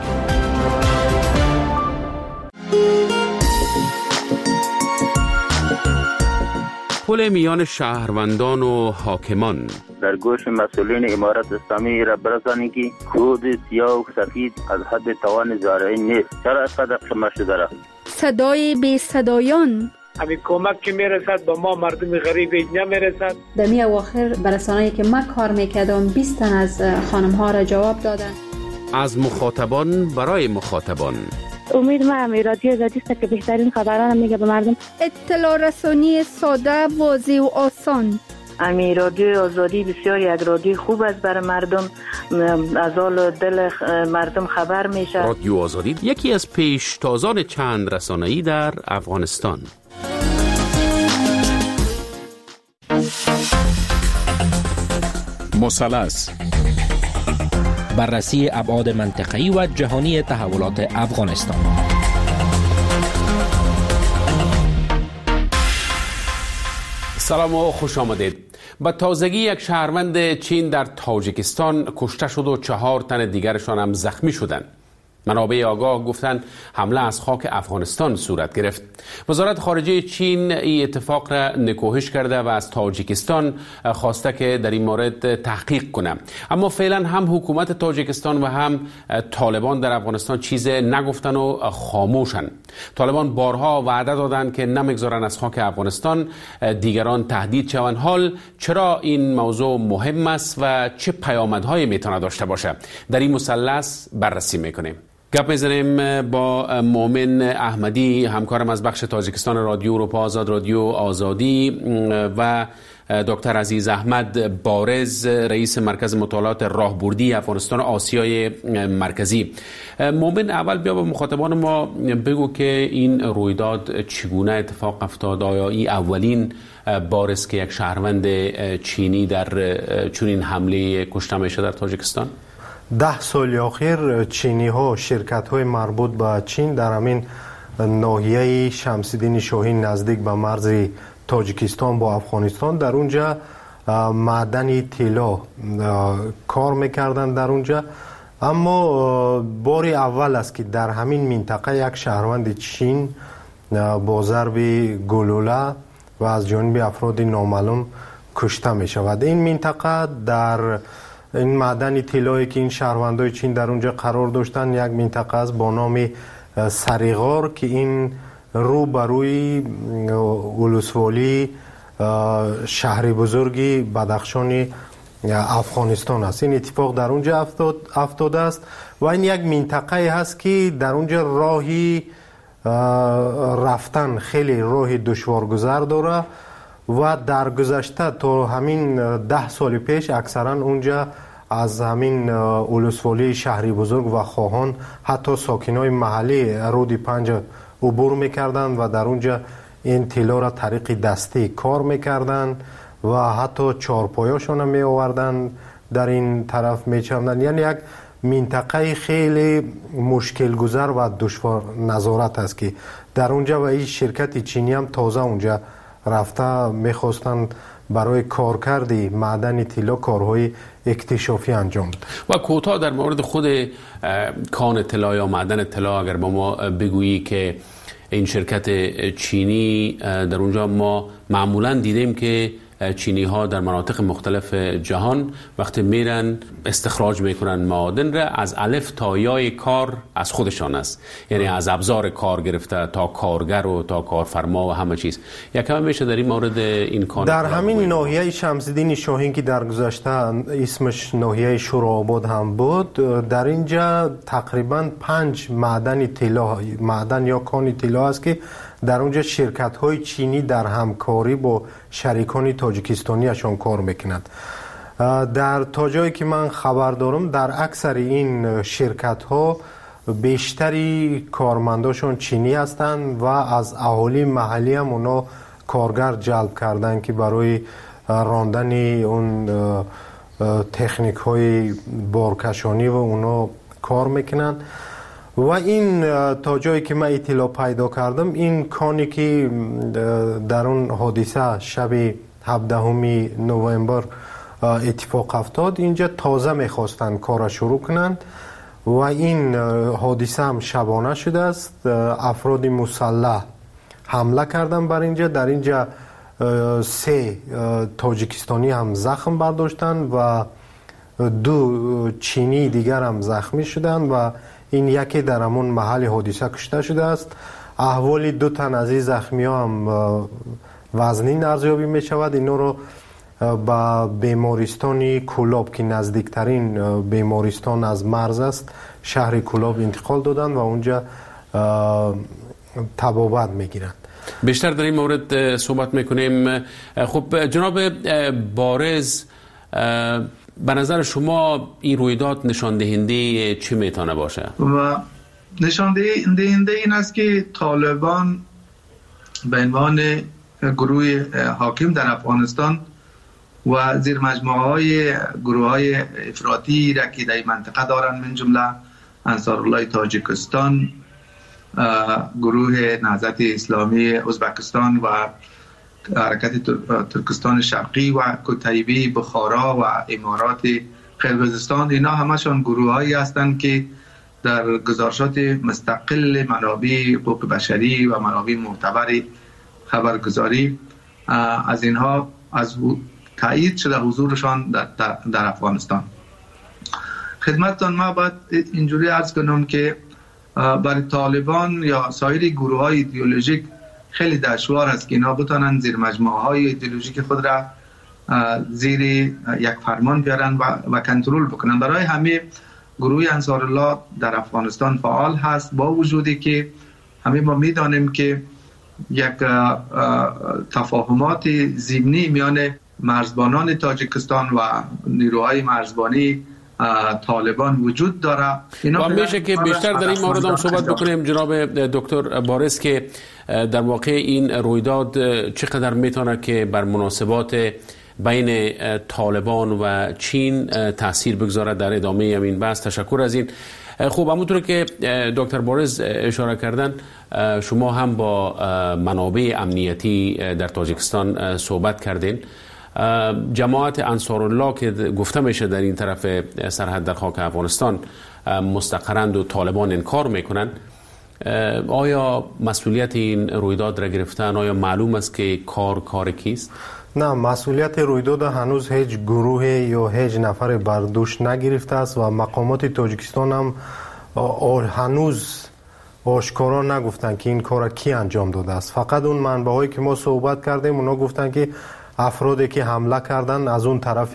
پل میان شهروندان و حاکمان. در گوش مسئولین امارت اسلامی را برسانید که کود سیاه و سفید از حد توان زارعی نیست. چرا اینقدر قیمت شده را؟ صدای بی صدایان. همین کمک که میرسد به ما مردم غریب نمیرسد. در می اواخر برسانه‌ای که من کار میکردم 20 تن از خانم ها را جواب دادن. از مخاطبان برای مخاطبان. امید من رادیو آزادی است که بهترین خبران میگه به مردم. اطلاع رسانی ساده، واضح و آسان. امی رادیو آزادی بسیار یک رادیو خوب است برای مردم، از حال دل مردم خبر میشه. رادیو آزادی یکی از پیشتازان چند رسانه‌ای در افغانستان. مثلث، بررسی ابعاد منطقه‌ای و جهانی تحولات افغانستان. سلام و خوش آمدید. به تازگی یک شهروند چین در تاجیکستان کشته شد و 4 تن دیگرشان هم زخمی شدند. منابع آگاه گفتند حمله از خاک افغانستان صورت گرفت. وزارت خارجه چین این اتفاق را نکوهش کرده و از تاجیکستان خواسته که در این مورد تحقیق کنه. اما فعلا هم حکومت تاجیکستان و هم طالبان در افغانستان چیز نگفتن و خاموشن. طالبان بارها وعده دادند که نمیگذارن از خاک افغانستان دیگران تهدید شوند. حال چرا این موضوع مهم است و چه پیامدهایی میتونه داشته باشه؟ در این مثلث بررسی میکنیم. گپ میزنیم با مومن احمدی، همکارم از بخش تاجیکستان رادیو اروپا آزاد، رادیو آزادی، و دکتر عزیز احمد بارز، رئیس مرکز مطالعات راهبردی افغانستان و آسیای مرکزی. مومن، اول بیا با مخاطبان ما بگو که این رویداد چگونه اتفاق افتاد؟ آیا این اولین بار است که یک شهروند چینی در چنین حمله کشته میشه در تاجیکستان؟ 10 سال اخیر چینی ها، شرکت های مربوط به چین در همین ناحیه شمس‌الدین شاهین نزدیک به مرز تاجیکستان با افغانستان در اونجا معدن طلا کار میکردن در اونجا. اما بار اول است که در همین منطقه یک شهروند چین با ضرب گلوله و از جانب افراد نامعلوم کشته می شود. این منطقه در این معدن طلایی که این شهروندای چین در اونجا قرار داشتن یک منطقه است با نام سریغار که این رو بروی ولسوالی شهر بزرگی بدخشان افغانستان است. این اتفاق در اونجا افتاده است و این یک منطقه هست که در اونجا راهی رفتن خیلی راه دشوارگذر داره و در گذشته تا همین 10 سال پیش اکثرا اونجا از همین ولسوالی شهری بزرگ و خواهان حتی ساکنای محلی رود 5 عبور میکردن و در اونجا این طلا را طریق دستی کار میکردن و حتی چارپایاشون می آوردن در این طرف میچوندن. یعنی یک منطقه خیلی مشکل گذر و دشوار نظارت است که در اونجا و این شرکت چینی هم تازه اونجا رفته میخواستن برای کارکردی معدن طلا کارهای اکتشافی انجام داد. و کوتاه در مورد خود کان طلا یا معدن طلا اگر با ما بگویی که این شرکت چینی در اونجا ما معمولا دیدیم که چینی ها در مناطق مختلف جهان وقتی میرن استخراج میکنن معادن را از الف تا یای کار از خودشان است، یعنی از ابزار کار گرفته تا کارگر و تا کارفرما و همه چیز. یکم میشه در این مورد این کار در همین ناحیه شمس‌الدین شاهین که در گذشته اسمش ناحیه شورآباد هم بود، در اینجا تقریبا 5 معدن طلا، معدن یا کان طلا است که در اونجا شرکت های چینی در همکاری با شریکان تاجیکستانی اشان کار میکنند. در تا جایی که من خبر دارم در اکثر این شرکت ها بیشتری کارمنداشون چینی هستند و از اهالی محلی هم اونا کارگر جلب کردن که برای راندن اون تکنیک های بارکشانی و اونا کار میکنن. و این تا جایی که من اطلاع پیدا کردم این کانی که در اون حادثه شب 17 نوامبر اتفاق افتاد اینجا تازه میخواستن کار شروع کنند و این حادثه هم شبانه شده است. افراد مسلح حمله کردن بر اینجا. در اینجا 3 تاجیکستانی هم زخم برداشتن و 2 چینی دیگر هم زخمی شدن و این یکی در همون محل حادثه کشته شده است. احوال 2 تن از این زخمی ها هم وزنین ارزیابی می شود. اینو رو به بیمارستان کولاب که نزدیکترین بیمارستان از مرز است شهر کولاب انتقال دادن و اونجا طبابت میگیرند. بیشتر در این مورد صحبت میکنیم. خب جناب بارز، به نظر شما این رویداد نشان دهنده چی میتونه باشه؟ و نشان دهنده این است که طالبان به عنوان گروه حاکم در افغانستان و زیر مجموعه های گروه های افراطی را که در منطقه دارند، من جمله انصارالله تاجیکستان، گروه نهضت اسلامی ازبکستان و حرکت ترکستان شرقی و کتیبه بخارا و امارات قرقیزستان، اینا همشون گروه هایی هستند که در گزارشات مستقل منابع حقوق بشری و منابع معتبر خبرگزاری از اینها از تایید شده حضورشان در افغانستان. خدمتتان ما باید اینجوری عرض کنم که برای طالبان یا سایر گروه های ایدئولوژیک خیلی دشوار است که اینا بتانن زیر مجموعه های ایدئولوژیک خود را زیر یک فرمان بیارن و کنترل بکنن. برای همه گروه انصارالله در افغانستان فعال هست، با وجودی که همه ما میدانیم که یک تفاهمات ضمنی میان مرزبانان تاجیکستان و نیروهای مرزبانی طالبان وجود داره. و میشه که بیشتر در این مورد هم صحبت بکنیم جناب دکتر بارز که در واقع این رویداد چقدر میتونه که بر مناسبات بین طالبان و چین تاثیر بگذارد در ادامه این بحث. تشکر از این. خوب، همونطور که دکتر بارز اشاره کردن، شما هم با منابع امنیتی در تاجیکستان صحبت کردین. جماعت انصارالله که گفته میشه در این طرف سرحد در خاک افغانستان مستقرند و طالبان انکار میکنن، آیا مسئولیت این رویداد را گرفتن؟ آیا معلوم است که کار کیست؟ نه، مسئولیت رویداد هنوز هیچ گروه یا هیچ نفر بر دوش نگرفته است و مقامات تاجیکستان هم هنوز آشکارا نگفتن که این کار کی انجام داده است. فقط اون منبع‌هایی که ما صحبت کردیم اونا گفتن که افرادی که حمله کردن از اون طرف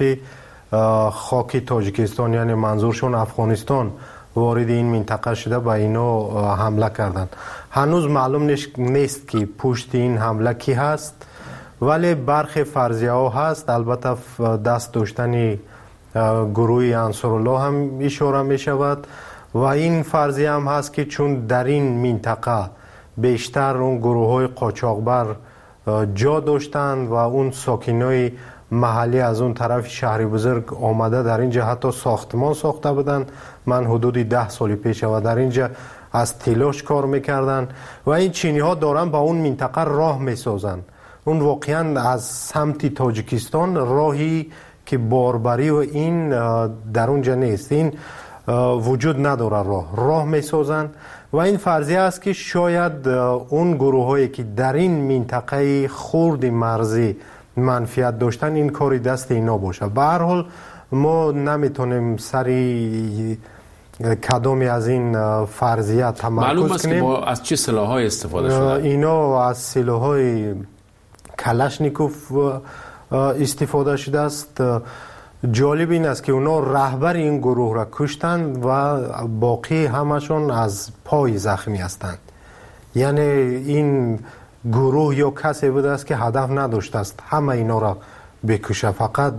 خاک تاجیکستان، یعنی منظورشون افغانستان، وارد این منطقه شده و اینا حمله کردن. هنوز معلوم نیست که پشت این حمله کی هست، ولی برخی فرضیه ها هست. البته دست داشتن گروه انصارالله هم اشاره می شود و این فرضیه هم هست که چون در این منطقه بیشتر اون گروه های قاچاقبر جا داشتند و اون ساکنای محلی از اون طرف شهر بزرگ آمده در اینجا حتی ساختمان ساخته بودن. من حدود 10 سال پیش و در اینجا از تلاش کار میکردن و این چینی ها دارن با اون منطقه راه میسازن. اون واقعا از سمت تاجیکستان راهی که باربری و این در اونجا نیست، این وجود نداره، راه میسازن و این فرضیه است که شاید اون گروه هایی که در این منطقه خرد مرزی منفیت داشتن این کاری دست اینا باشه. به هر حال ما نمیتونیم سری کدامی از این فرضیه تمرکز کنیم. معلوم است که از چه سلاح‌های استفاده شده؟ اینا از سلاح‌های کلاشنیکوف استفاده شده است. جالب این است که اونا رهبر این گروه را کشتند و باقی همشون از پای زخمی هستند. یعنی این گروه یا کسی بوده است که هدف نداشته است همه اینا را بکشه، فقط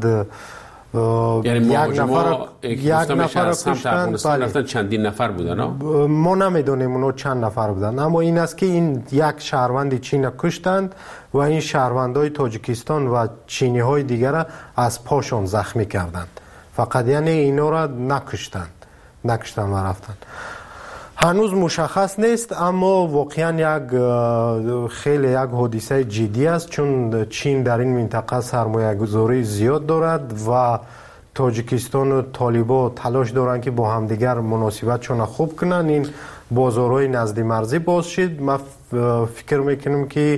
یعنی یک نفر کشتند. بله. چندین نفر بودن؟ ما نمیدونیم اونا چند نفر بودن، اما این است که این یک شهروند چین کشتند و این شهروندای تاجیکستان و چینی های دیگر از پاشون زخمی کردند. فقط یعنی اینا را نکشتند و رفتند. هنوز مشخص نیست، اما واقعا خیلی یک حادثه جدی است، چون چین در این منطقه سرمایه گذاری زیاد دارد و تاجیکستان و طالبان تلاش دارند که با همدیگر مناسبتشون خوب کنن، این بازارهای نزدی مرزی باز شد. ما فکر میکنم که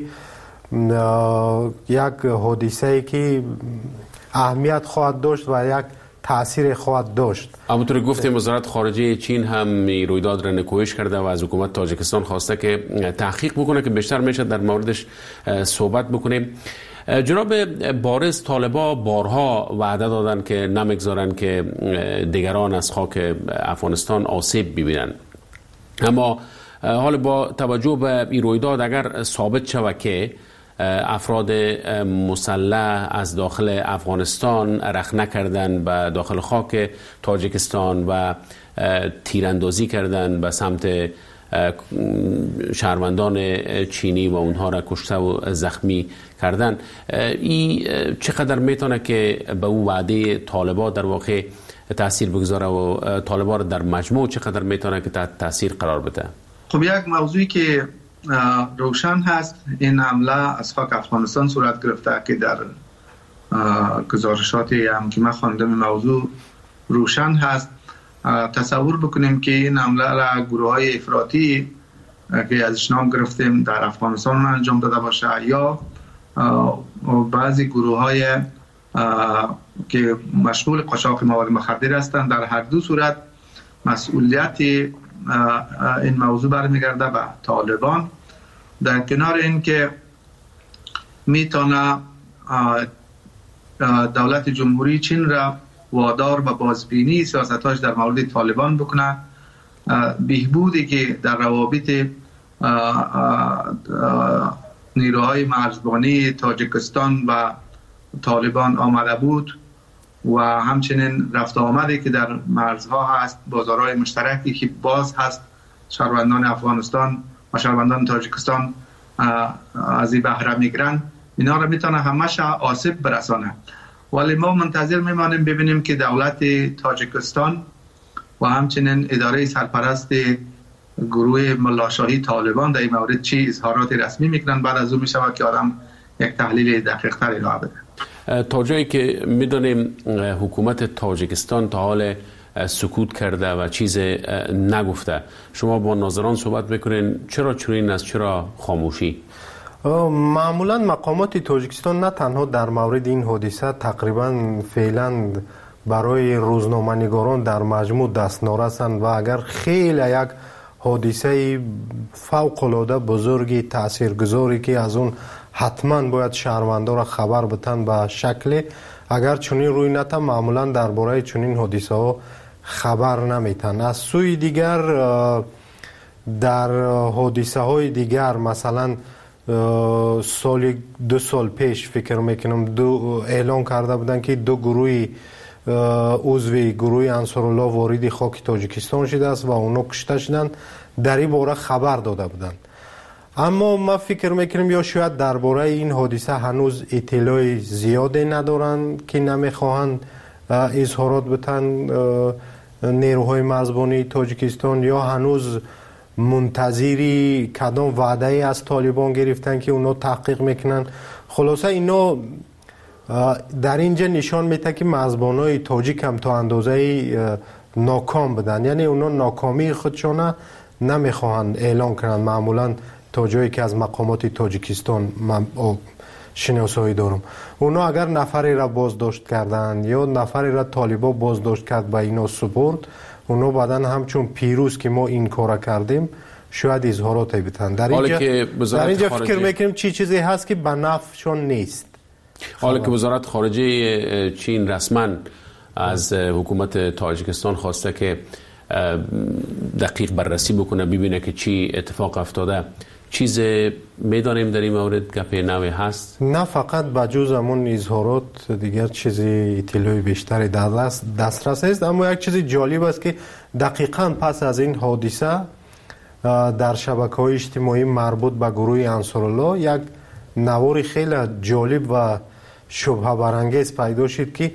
یک حادثه‌ای که اهمیت خواهد داشت و یک تأثیر خواهد داشت. همونطور گفتیم وزارت خارجه چین هم رویداد را نکوهش کرده و از حکومت تاجیکستان خواسته که تحقیق بکنه، که بیشتر میشه در موردش صحبت بکنیم. جناب بارز، طالبا بارها وعده دادن که نمیگذارن که دیگران از خاک افغانستان آسیب ببینن، اما حال با توجه به این رویداد اگر ثابت شود که افراد مسلح از داخل افغانستان رخنه کردن به داخل خاک تاجیکستان و تیراندازی کردن به سمت شهروندان چینی و اونها را کشته و زخمی کردن، این چقدر میتونه که به او وعده طالبان در واقع تاثیر بگذاره و طالبان در مجموع چقدر میتونه که تحت تاثیر قرار بده؟ خب یک موضوعی که روشن هست، این حمله از خاک افغانستان صورت گرفته که در گزارشاتی هم که من خواندم موضوع روشن هست. تصور بکنیم که این حمله را گروه های افراطی که ازش نام گرفتیم در افغانستان انجام داده باشه یا بعضی گروه های که مشغول قاچاق مواد مخدر هستند، در هر دو صورت مسئولیت این موضوع برمیگرده به طالبان. در کنار این که میتونه دولت جمهوری چین را وادار به بازبینی سیاستاش در مورد طالبان بکنه، بهبودی که در روابط نیروهای مرزبانی تاجیکستان و طالبان آمده بود و همچنین رفت آمدی که در مرزها هست، بازارهای مشترکی که باز هست، شهروندان افغانستان و شهروندان تاجیکستان از این بهره میگیرن، اینا را میتونه همش آسیب برسانه. ولی ما منتظر میمانیم ببینیم که دولت تاجیکستان و همچنین اداره سرپرست گروه ملاشاهی طالبان در این مورد چی اظهارات رسمی میکنن، بعد از اون میشود که آدم یک تحلیل دقیق تر ارائه بده. تا جایی که میدونیم حکومت تاجیکستان تا حال سکوت کرده و چیز نگفته، شما با ناظران صحبت بکنین چرا چنین است، چرا خاموشی؟ معمولا مقامات تاجیکستان نه تنها در مورد این حادثه تقریبا فعلا برای روزنامه‌نگاران در مجموع دستنارسند و اگر خیلی یک حادثه فوق‌العاده بزرگی تاثیرگذاری که از اون حتما باید شهروندان را خبر بدن به شکل اگر چنین روی نته معمولا درباره چنین حادثه ها خبر نمیتن. از سوی دیگر در حادثه های دیگر مثلا دو سال پیش فکر میکنم اعلان کرده بودن که دو گروه عضوی گروه انصارالله وارد خاک تاجیکستان شده است و اونا کشته شدن، در این باره خبر داده بودن. اما ما فکر میکنیم یا شاید درباره این حادثه هنوز اطلاع زیاده ندارن که نمیخواهند اظهارات بتن نیروهای مرزبانی تاجیکستان، یا هنوز منتظری کدام وعده ای از طالبان گرفتن که اونا تحقیق میکنن. خلاصه اینا در اینجا نشان میده که مرزبانای تاجیک هم تا اندازه ناکام بدن، یعنی اونا ناکامی خودشون نمیخواهند اعلان کنند. معمولا تا جایی که از مقامات تاجیکستان شناسایی دارم، اونا اگر نفری را بازداشت کردن یا نفری را طالبا بازداشت کرد با اینا سپرد، اونا بعدن همچون پیروز که ما این کار کردیم شاید اظهاراتی بتن. در اینجا فکر میکنیم چیزی هست که به نفعشون نیست. حالا که وزارت خارجه چین رسما از حکومت تاجیکستان خواسته که دقیق بررسی بکنه ببینه که چی اتفاق افتاده، چیز میدانیم در این مورد گپ نوی هست؟ نه فقط بجز همون اظهارات دیگر چیزی اطلاعی بیشتری در دسترس است. اما یک چیز جالب است که دقیقاً پس از این حادثه در شبکه‌های اجتماعی مربوط به گروه انصارالله یک نوار خیلی جالب و شبهه برانگیز پیدا شد که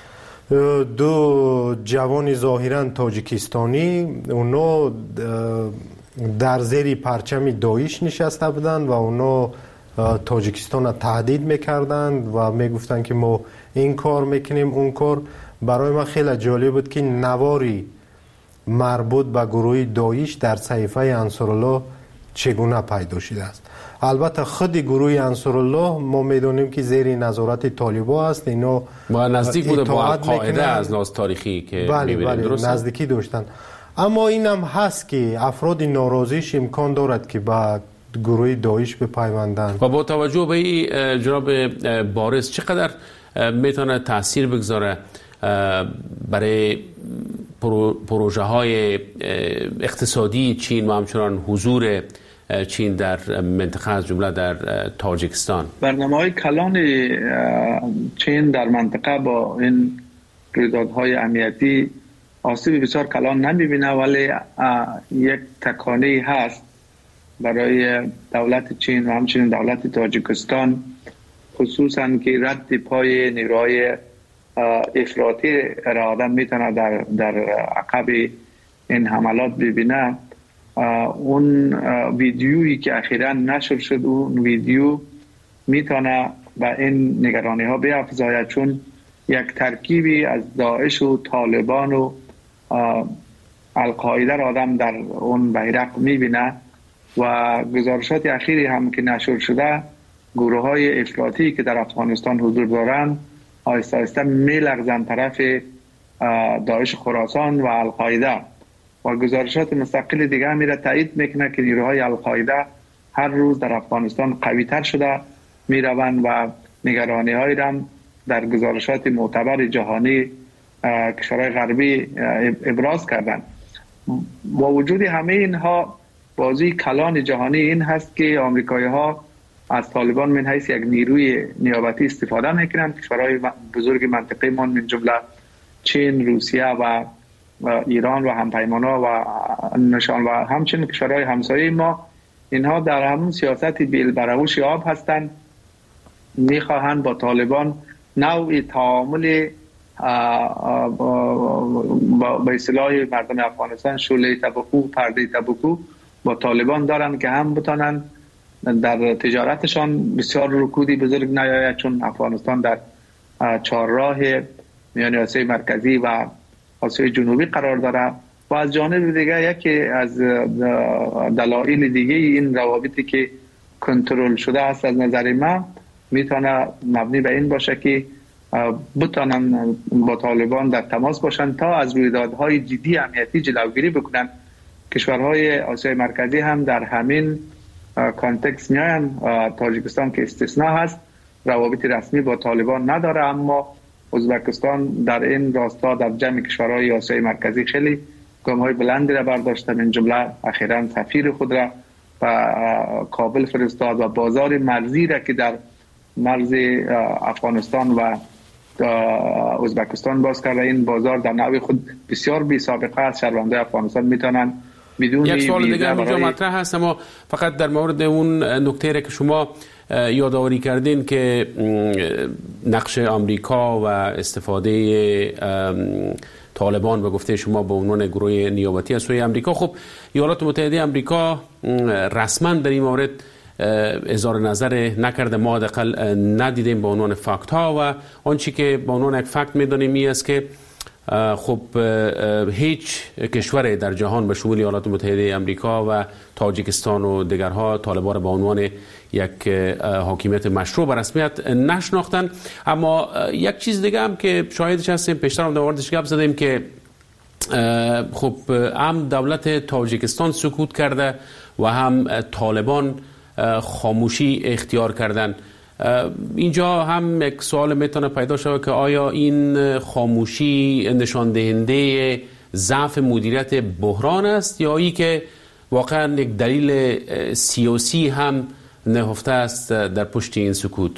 دو جوان ظاهراً تاجیکستانی اونا در زیر پرچم داعش نشسته بودند و اونا تاجیکستان را تهدید میکردند و میگفتند که ما این کار میکنیم اون کار. برای من خیلی جالب بود که نواری مربوط به گروه داعش در صحیفه انصارالله چگونه پیدا شده است. البته خود گروه انصارالله ما میدونیم که زیر نظارت طالبان است، اینا با نزدیک بوده با القاعده از لحاظ تاریخی که میبینیم. درست نزدیکی داشتن. اما اینم هست که افراد ناراضیش امکان دارد که با گروه داعش بپیوندند. و با توجه به این جناب بارز چقدر میتونه تاثیر بگذاره برای پروژه های اقتصادی چین و همچنان حضور چین در منطقه از جمله در تاجیکستان؟ برنامه‌های کلان چین در منطقه با این رویدادهای امنیتی آسیب بسیار کلان نمیبینه، ولی یک تکانه هست برای دولت چین و همچنین دولت تاجیکستان، خصوصا که رد پای نیروهای افراطی را آدم میتونه در عقب این حملات ببینه. اون ویدیویی که اخیراً نشر شد، اون ویدیو میتونه به این نگرانی ها بیافزاید، چون یک ترکیبی از داعش و طالبان و القاعده را آدم در اون بیرق میبینه و گزارشات اخیری هم که نشر شده گروه های افراطی که در افغانستان حضور دارند آهسته آهسته میلغزند طرف داعش خراسان و القاعده و گزارشات مستقل دیگه هم میره تایید میکنه که نیروهای القاعده هر روز در افغانستان قوی تر شده میروند و نگرانی های هم در گزارشات معتبر جهانی کشورهای غربی ابراز کردند. با وجود همه اینها بازی کلان جهانی این هست که آمریکایی ها از طالبان من حیث یک نیروی نیابتی استفاده میکنند. کشورهای بزرگ منطقه من من جمله چین، روسیه و ایران و همپیمانا و نشان و همچنین کشورهای همسایه ما اینها در همون سیاست بیل برهوش آب هستند. میخواهند با طالبان نوعی تعامل با اصطلاح مردم افغانستان شعله تبکو پرده تبکو با طالبان دارند که هم بتانند در تجارتشان بسیار رکودی بزرگ نیاید، چون افغانستان در چهارراه میان آسیای مرکزی و آسیای جنوبی قرار دارد و از جانب دیگه یکی از دلایل دیگه این روابطی که کنترل شده است از نظر من میتونه مبنی به این باشه که بتانن با طالبان در تماس باشند تا از رویدادهای جدی امنیتی جلوگیری بکنن. کشورهای آسیای مرکزی هم در همین کانتکست میاین. تاجیکستان که استثناء هست روابط رسمی با طالبان نداره، اما ازبکستان در این راستا در جمع کشورهای آسیای مرکزی خیلی گام‌های بلندی را برداشته، من جمله اخیراً سفیر خود را و کابل فرستاد و بازار مرزی را که در مرز افغانستان و ازبکستان باز کرده. این بازار در نوع خود بسیار بی سابقه است. شهروندان افغانستان میتونن بدون یک سوال دیگه اونجا مطرح هست، اما فقط در مورد اون نکته که شما یادآوری کردین که نقش آمریکا و استفاده طالبان به گفته شما به عنوان گروه نیابتی از سوی آمریکا، خب ایالات متحده آمریکا رسما در این مورد اظهار نظر نکرده، ما حداقل ندیدیم به عنوان فکت ها و آنچه که به عنوان یک فکت میدونیم این است که خب هیچ کشور در جهان به شمول ایالات متحده آمریکا و تاجیکستان و دیگرها طالبان را به عنوان یک حاکمیت مشروع به رسمیت نشناختن. اما یک چیز دیگه هم که شاهدش هستیم، پیشتر هم در موردش گپ زدیم که خب هم دولت تاجیکستان سکوت کرده و هم طالبان خاموشی اختیار کردن. اینجا هم یک سوال میتونه پیدا شود که آیا این خاموشی نشان دهنده ضعف مدیریت بحران است یا ای که واقعا یک دلیل سیاسی هم نهفته است در پشت این سکوت؟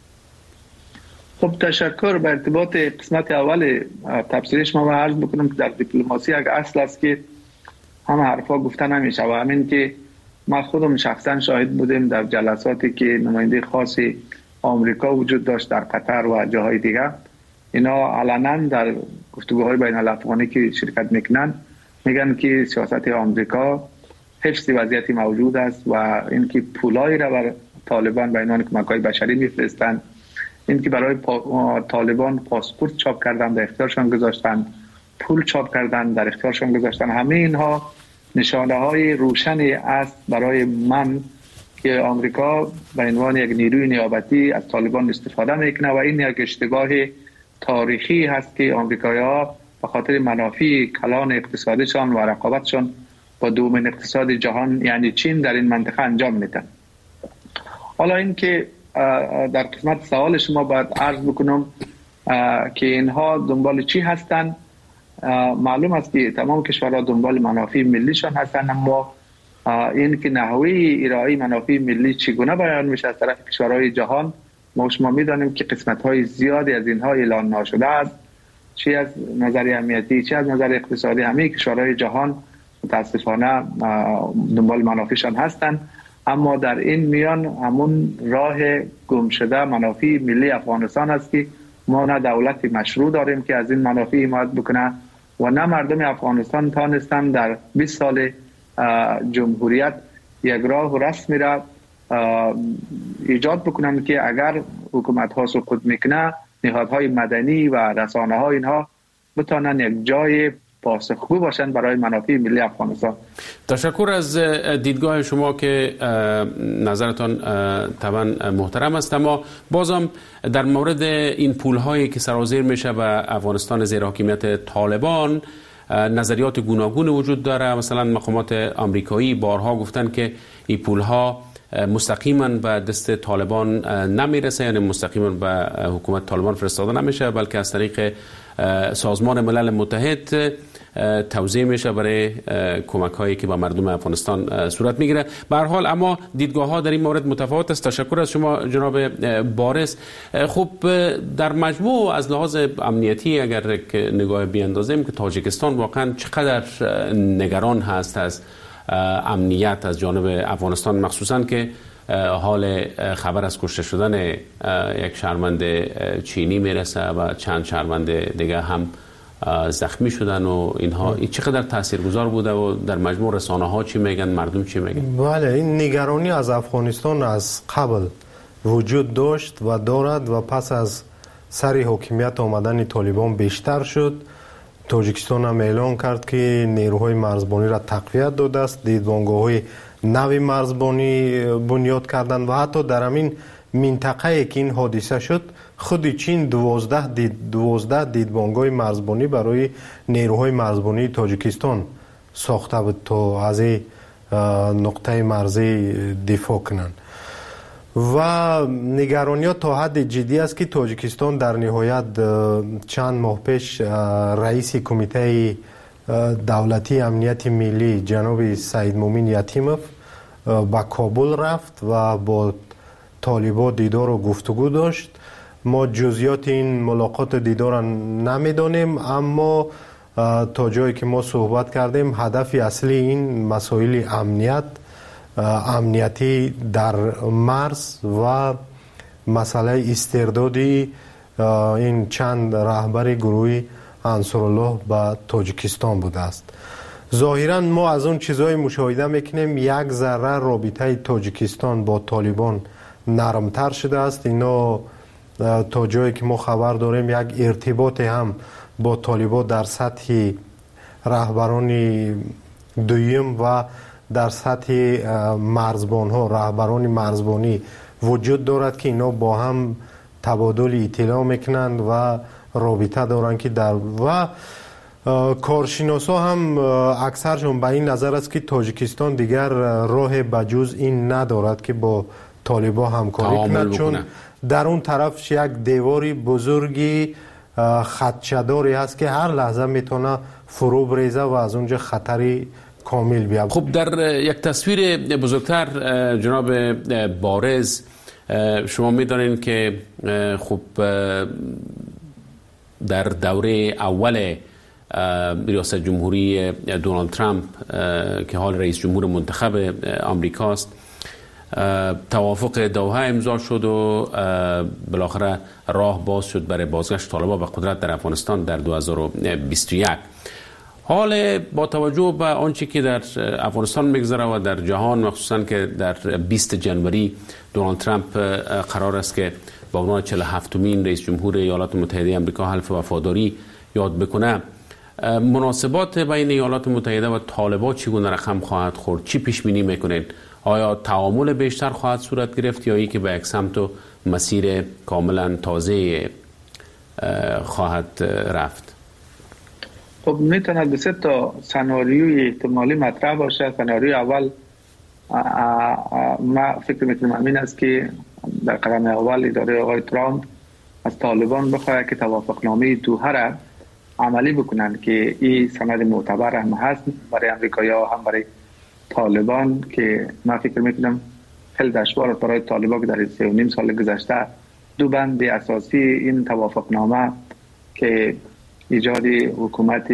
خب تشکر. به ارتباط قسمت اول تفسیر شما عرض بکنم که در دیپلماسی یک اصل است که همه حرفا گفته نمیشه و همین که ما خودم شخصا شاهد بودیم در جلساتی که نماینده خاصی آمریکا وجود داشت در قطر و جاهای دیگه، اینا علنا در گفتگوهای بین الافغانی که شرکت میکنن میگن که سیاست آمریکا حفظ وضعیتی موجود است و اینکه پولایی را بر طالبان به عنوان کمک‌های بشری میفرستند، اینکه برای طالبان پاسپورت چاپ کردن در اختیارشان گذاشتن، پول چاپ کردن در اختیارشان گذاشتن، همه اینها نشانه‌های روشنی است برای من که آمریکا به عنوان یک نیروی نیابتی از طالبان استفاده میکنه و این یک اشتباه تاریخی هست که آمریکایی‌ها به خاطر منافع کلان اقتصادیشان و رقابتشان با دومین اقتصاد جهان یعنی چین در این منطقه انجام میدن. حالا این که در قسمت سوال شما باید عرض بکنم که اینها دنبال چی هستند. معلوم است که تمام کشورها دنبال منافع ملیشان هستند، اما این که نحوه ارائه منافع ملی چگونه بیان میشه از طرف کشورهای جهان، ما شما میدانیم که قسمت‌های زیادی از اینها اعلان نشده است، چه از نظر امنیتی چه از نظر اقتصادی. همه کشورهای جهان متاسفانه دنبال منافعشان هستند، اما در این میان همون راه گم شده منافع ملی افغانستان است که ما نه دولت مشروع داریم که از این منافع حمایت بکنه و نه مردم افغانستان تانستن در 20 سال جمهوریت یک راه و رسمی را ایجاد بکنن که اگر حکومت ها سقوط میکنه نهادهای مدنی و رسانه ها اینها بتانن یک جای پاسخگو باشند برای منافع ملی افغانستان. تشکر از دیدگاه شما که نظرتان طبعا محترم است، اما بازم در مورد این پول‌هایی که سرازیر میشه به افغانستان زیر حاکمیت طالبان نظریات گوناگون وجود داره. مثلا مقامات آمریکایی بارها گفتن که این پول‌ها مستقیما به دست طالبان نمیرسه، یعنی مستقیما به حکومت طالبان فرستاده نمیشه، بلکه از طریق سازمان ملل متحد توزیع میشه برای کمک هایی که به مردم افغانستان صورت میگیره. به هر حال اما دیدگاه ها در این مورد متفاوت است. تشکر از شما جناب بارز. خب در مجموع از لحاظ امنیتی اگر نگاه بیاندازیم که تاجیکستان واقعا چقدر نگران هست از امنیت از جانب افغانستان، مخصوصا که حال خبر از کشته شدن یک شهروند چینی میرسه و چند شهروند دیگه هم زخمی شدن و اینها، این چقدر تاثیرگذار بوده و در مجموع رسانه ها چی میگن، مردم چی میگن؟ بله، این نگرانی از افغانستان از قبل وجود داشت و دارد و پس از سر حکومت آمدن طالبان بیشتر شد. تاجیکستان هم اعلان کرد که نیروهای مرزبانی را تقویت داده است، دیدبانگاه‌های نوی مرزبانی بنیاد کردن و حتی در همین منطقه که این حادثه شد خود چین 12 دیدبانگاه مرزبانی برای نیروهای مرزبانی تاجیکستان ساخته بود تا از این نقطه مرزی دفاع کنند. و نگرانی ها تا حد جدی است که تاجیکستان در نهایت چند ماه پیش رئیس کمیته دولتی امنیت ملی جناب سید مومن یتیموف به کابل رفت و با طالبان دیدار و گفتگو داشت. ما جزئیات این ملاقات دیدار نمیدانیم، اما تا جایی که ما صحبت کردیم هدف اصلی این مسائل امنیتی در مرز و مسئله استردادی این چند رهبر گروه انصارالله به تاجیکستان بوده است. ظاهرا ما از اون چیزهای مشاهده میکنیم یک ذره رابطه تاجیکستان با طالبان نرمتر شده است. اینا تا جایی که ما خبر داریم یک ارتباط هم با طالبان در سطح رهبران دویم و در سطح مرزبان ها، رهبران مرزبانی وجود دارد که اینا با هم تبادل اطلاع میکنند و رابطه دارند که در و کارشناسا هم اکثرشون به این نظر است که تاجیکستان دیگر راه بجز این ندارد که با طالبان همکاری کند، چون در اون طرف یک دیواری بزرگی خدشه‌داری هست که هر لحظه میتونه فرو بریزه و از اونجا خطری کامل بیاد. خب در یک تصویر بزرگتر جناب بارز، شما میدانید که خب در دوره اول ریاست جمهوری دونالد ترامپ که حال رئیس جمهور منتخب آمریکاست، توافق دوحه امضا شد و بالاخره راه باز شد برای بازگشت طالبان به قدرت در افغانستان در 2021. حال با توجه به آنچه که در افغانستان میگذره و در جهان، مخصوصا که در 20 جنوری دونالد ترامپ قرار است که به عنوان 47مین رئیس جمهور ایالات متحده آمریکا حلف وفاداری یاد بکنه، مناسبات بین ایالات متحده و طالبان چگونه رقم خواهد خورد؟ چی پیش بینی میکنید؟ آیا تعامل بیشتر خواهد صورت گرفت یا ای که به یک سمت و مسیر کاملا تازه خواهد رفت؟ خب میتونه به 3 سناریوی احتمالی مطرح باشه. سناریوی اول ما فکر میکنم همین است که در قدم اول اداره آقای ترامپ از طالبان بخواهد که توافقنامه دوحه را عملی بکنند که این سند معتبر هم هست برای امریکایی‌ها هم برای طالبان، که من فکر میکنم خیلی دشوار برای طالبان که در 3.5 سال گذشته 2 بند اساسی این توافقنامه که ایجاد حکومت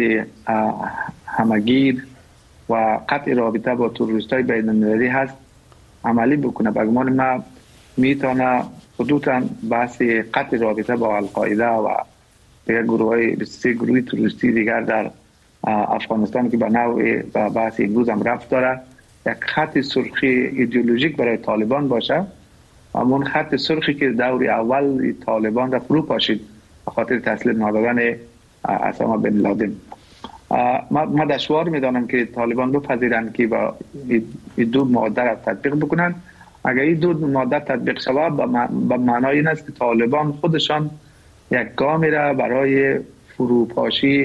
همگیر و قطع رابطه با تروریست‌های بین‌المللی هست عملی بکنه. به گمان ما میتونه خصوصا بحث قطع رابطه با القاعده و دیگر گروه تروریستی دیگر در افغانستان که به نوع بحث امروز هم رفت داره، یک خط سرخی ایدئولوژیک برای طالبان باشه. همون خط سرخی که دور اول طالبان را فرو پاشید به خاطر تسلیم ندادن اسامه بن لادن. ما دشوار میدانم که طالبان بپذیرند که با این دو ماده را تطبیق بکنند. اگر این دو ماده تطبیق شود به معنای این است که طالبان خودشان یک گامی را برای فروپاشی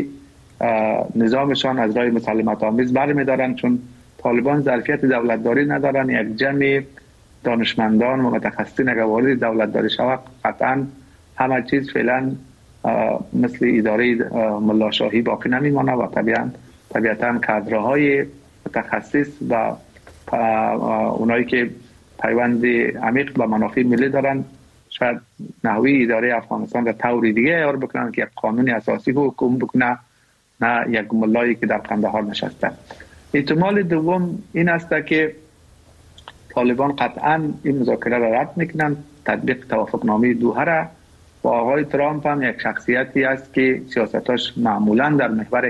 نظامشان از راه مسالمت آمیز برمی‌دارند، چون طالبان ظرفیت دولتداری ندارند. یک جمع دانشمندان و متخصصین اگر وارد دولتداری شود قطعا همه چیز فعلا مثل اداره ملاشاهی باقی نمیمانه و طبیعتا کادرهای متخصص و اونایی که پیوند عمیق به منافع ملی دارند شاید نحوی اداره افغانستان را طوری دیگه عیار بکنن که یک قانون اساسی حکم بکنه، نه یک ملایی که در قندهار نشسته. احتمال دوم این است که طالبان قطعا این مذاکره را رد میکنن، تطبیق توافقنامه دوحه را، و آقای ترامپ هم یک شخصیتی است که سیاستاش معمولا در محور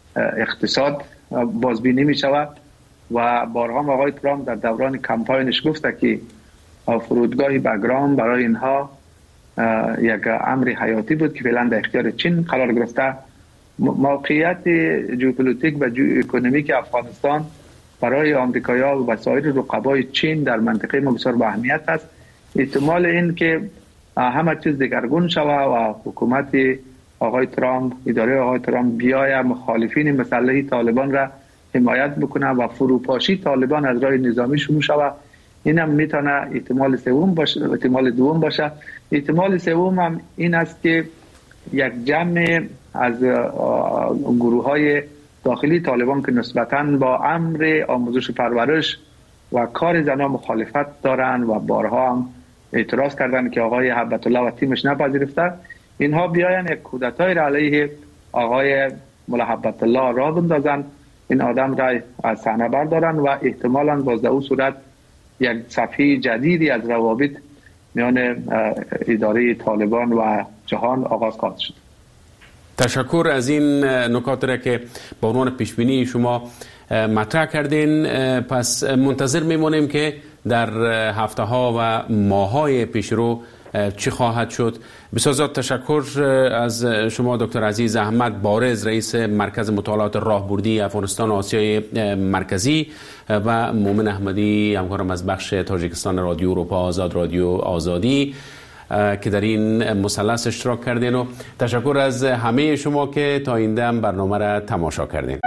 اقتصاد بازبینی می شود و بارها هم آقای ترامپ در دوران کمپاینش گفته که فرودگاه بگرام برای اینها یک امر حیاتی بود که فعلا در اختیار چین قرار گرفته. موقعیت ژئوپلیتیک و ژئواکونومیک افغانستان برای آمریکایی‌ها و سایر رقبای چین در منطقه ما بسیار با اهمیت است. احتمال این که همه چیز دگرگون شود و حکومت آقای ترامپ، اداره آقای ترامپ بیاید مخالفین مسلح طالبان را حمایت بکنه و فروپاشی طالبان از راه نظامی شروع شود، این هم میتونه احتمال سوم باشه. احتمال دوم باشه. احتمال سوم هم این است که یک جمع از گروه‌های داخلی طالبان که نسبتاً با امر آموزش و پرورش و کار زنان مخالفت دارند و بارها هم اعتراض کردند که آقای هبت الله و تیمش نپذیرفته، اینها بیاین یک کودتای را علیه آقای ملا هبت الله راه بندازن، این آدم را از صحنه بردارن و احتمالاً باز در اون صورت یک صفحه جدیدی از روابط میان اداره طالبان و جهان آغاز خواهد شد. تشکر از این نکات را که به عنوان پیشبینی شما مطرح کردین. پس منتظر میمونیم که در هفته ها و ماه های پیشرو چی خواهد شد. بسیار زیاد تشکر از شما دکتر عزیز احمد بارز، رئیس مرکز مطالعات راهبردی افغانستان و آسیای مرکزی، و مومن احمدی همکارم از بخش تاجیکستان رادیو اروپا آزاد، رادیو آزادی، که در این مثلث اشتراک کردین، و تشکر از همه شما که تا این دم برنامه را تماشا کردین.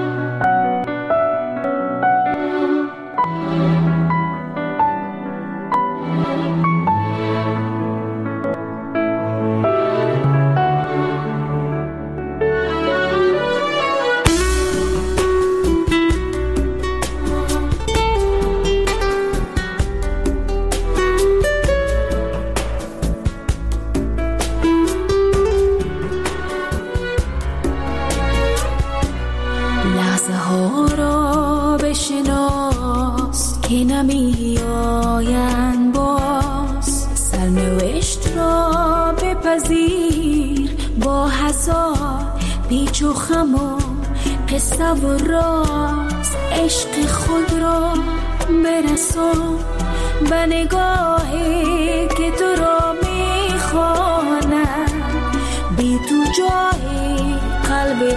به نگاهی که تو را میخوانم، بی تو جای قلب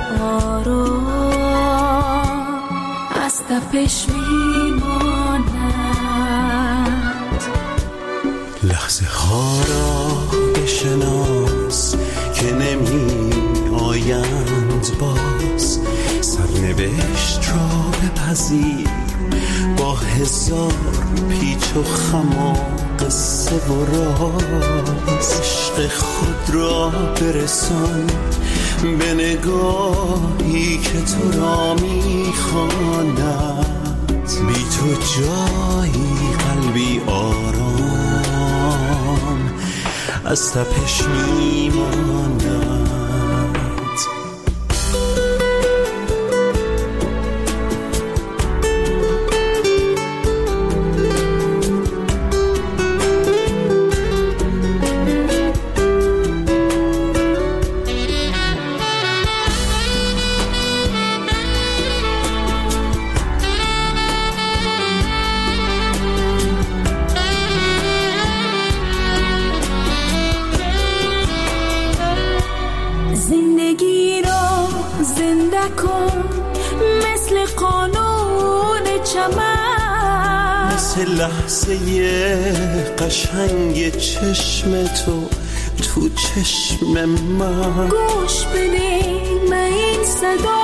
آرام از تپش میماند. لحظه ها را بشناس که نمی آیند باز، سرنوشت را بپذیر با هزار پیچ و خم و قصه و راز. عشق خود را برسان به نگاهی که تو را میخواند، بی تو جایی قلبی آرام از تپش میماند. زنده کن مثل قانون چمن، مثل لحظه قشنگ چشم تو چشم من. گوش بده من این صدا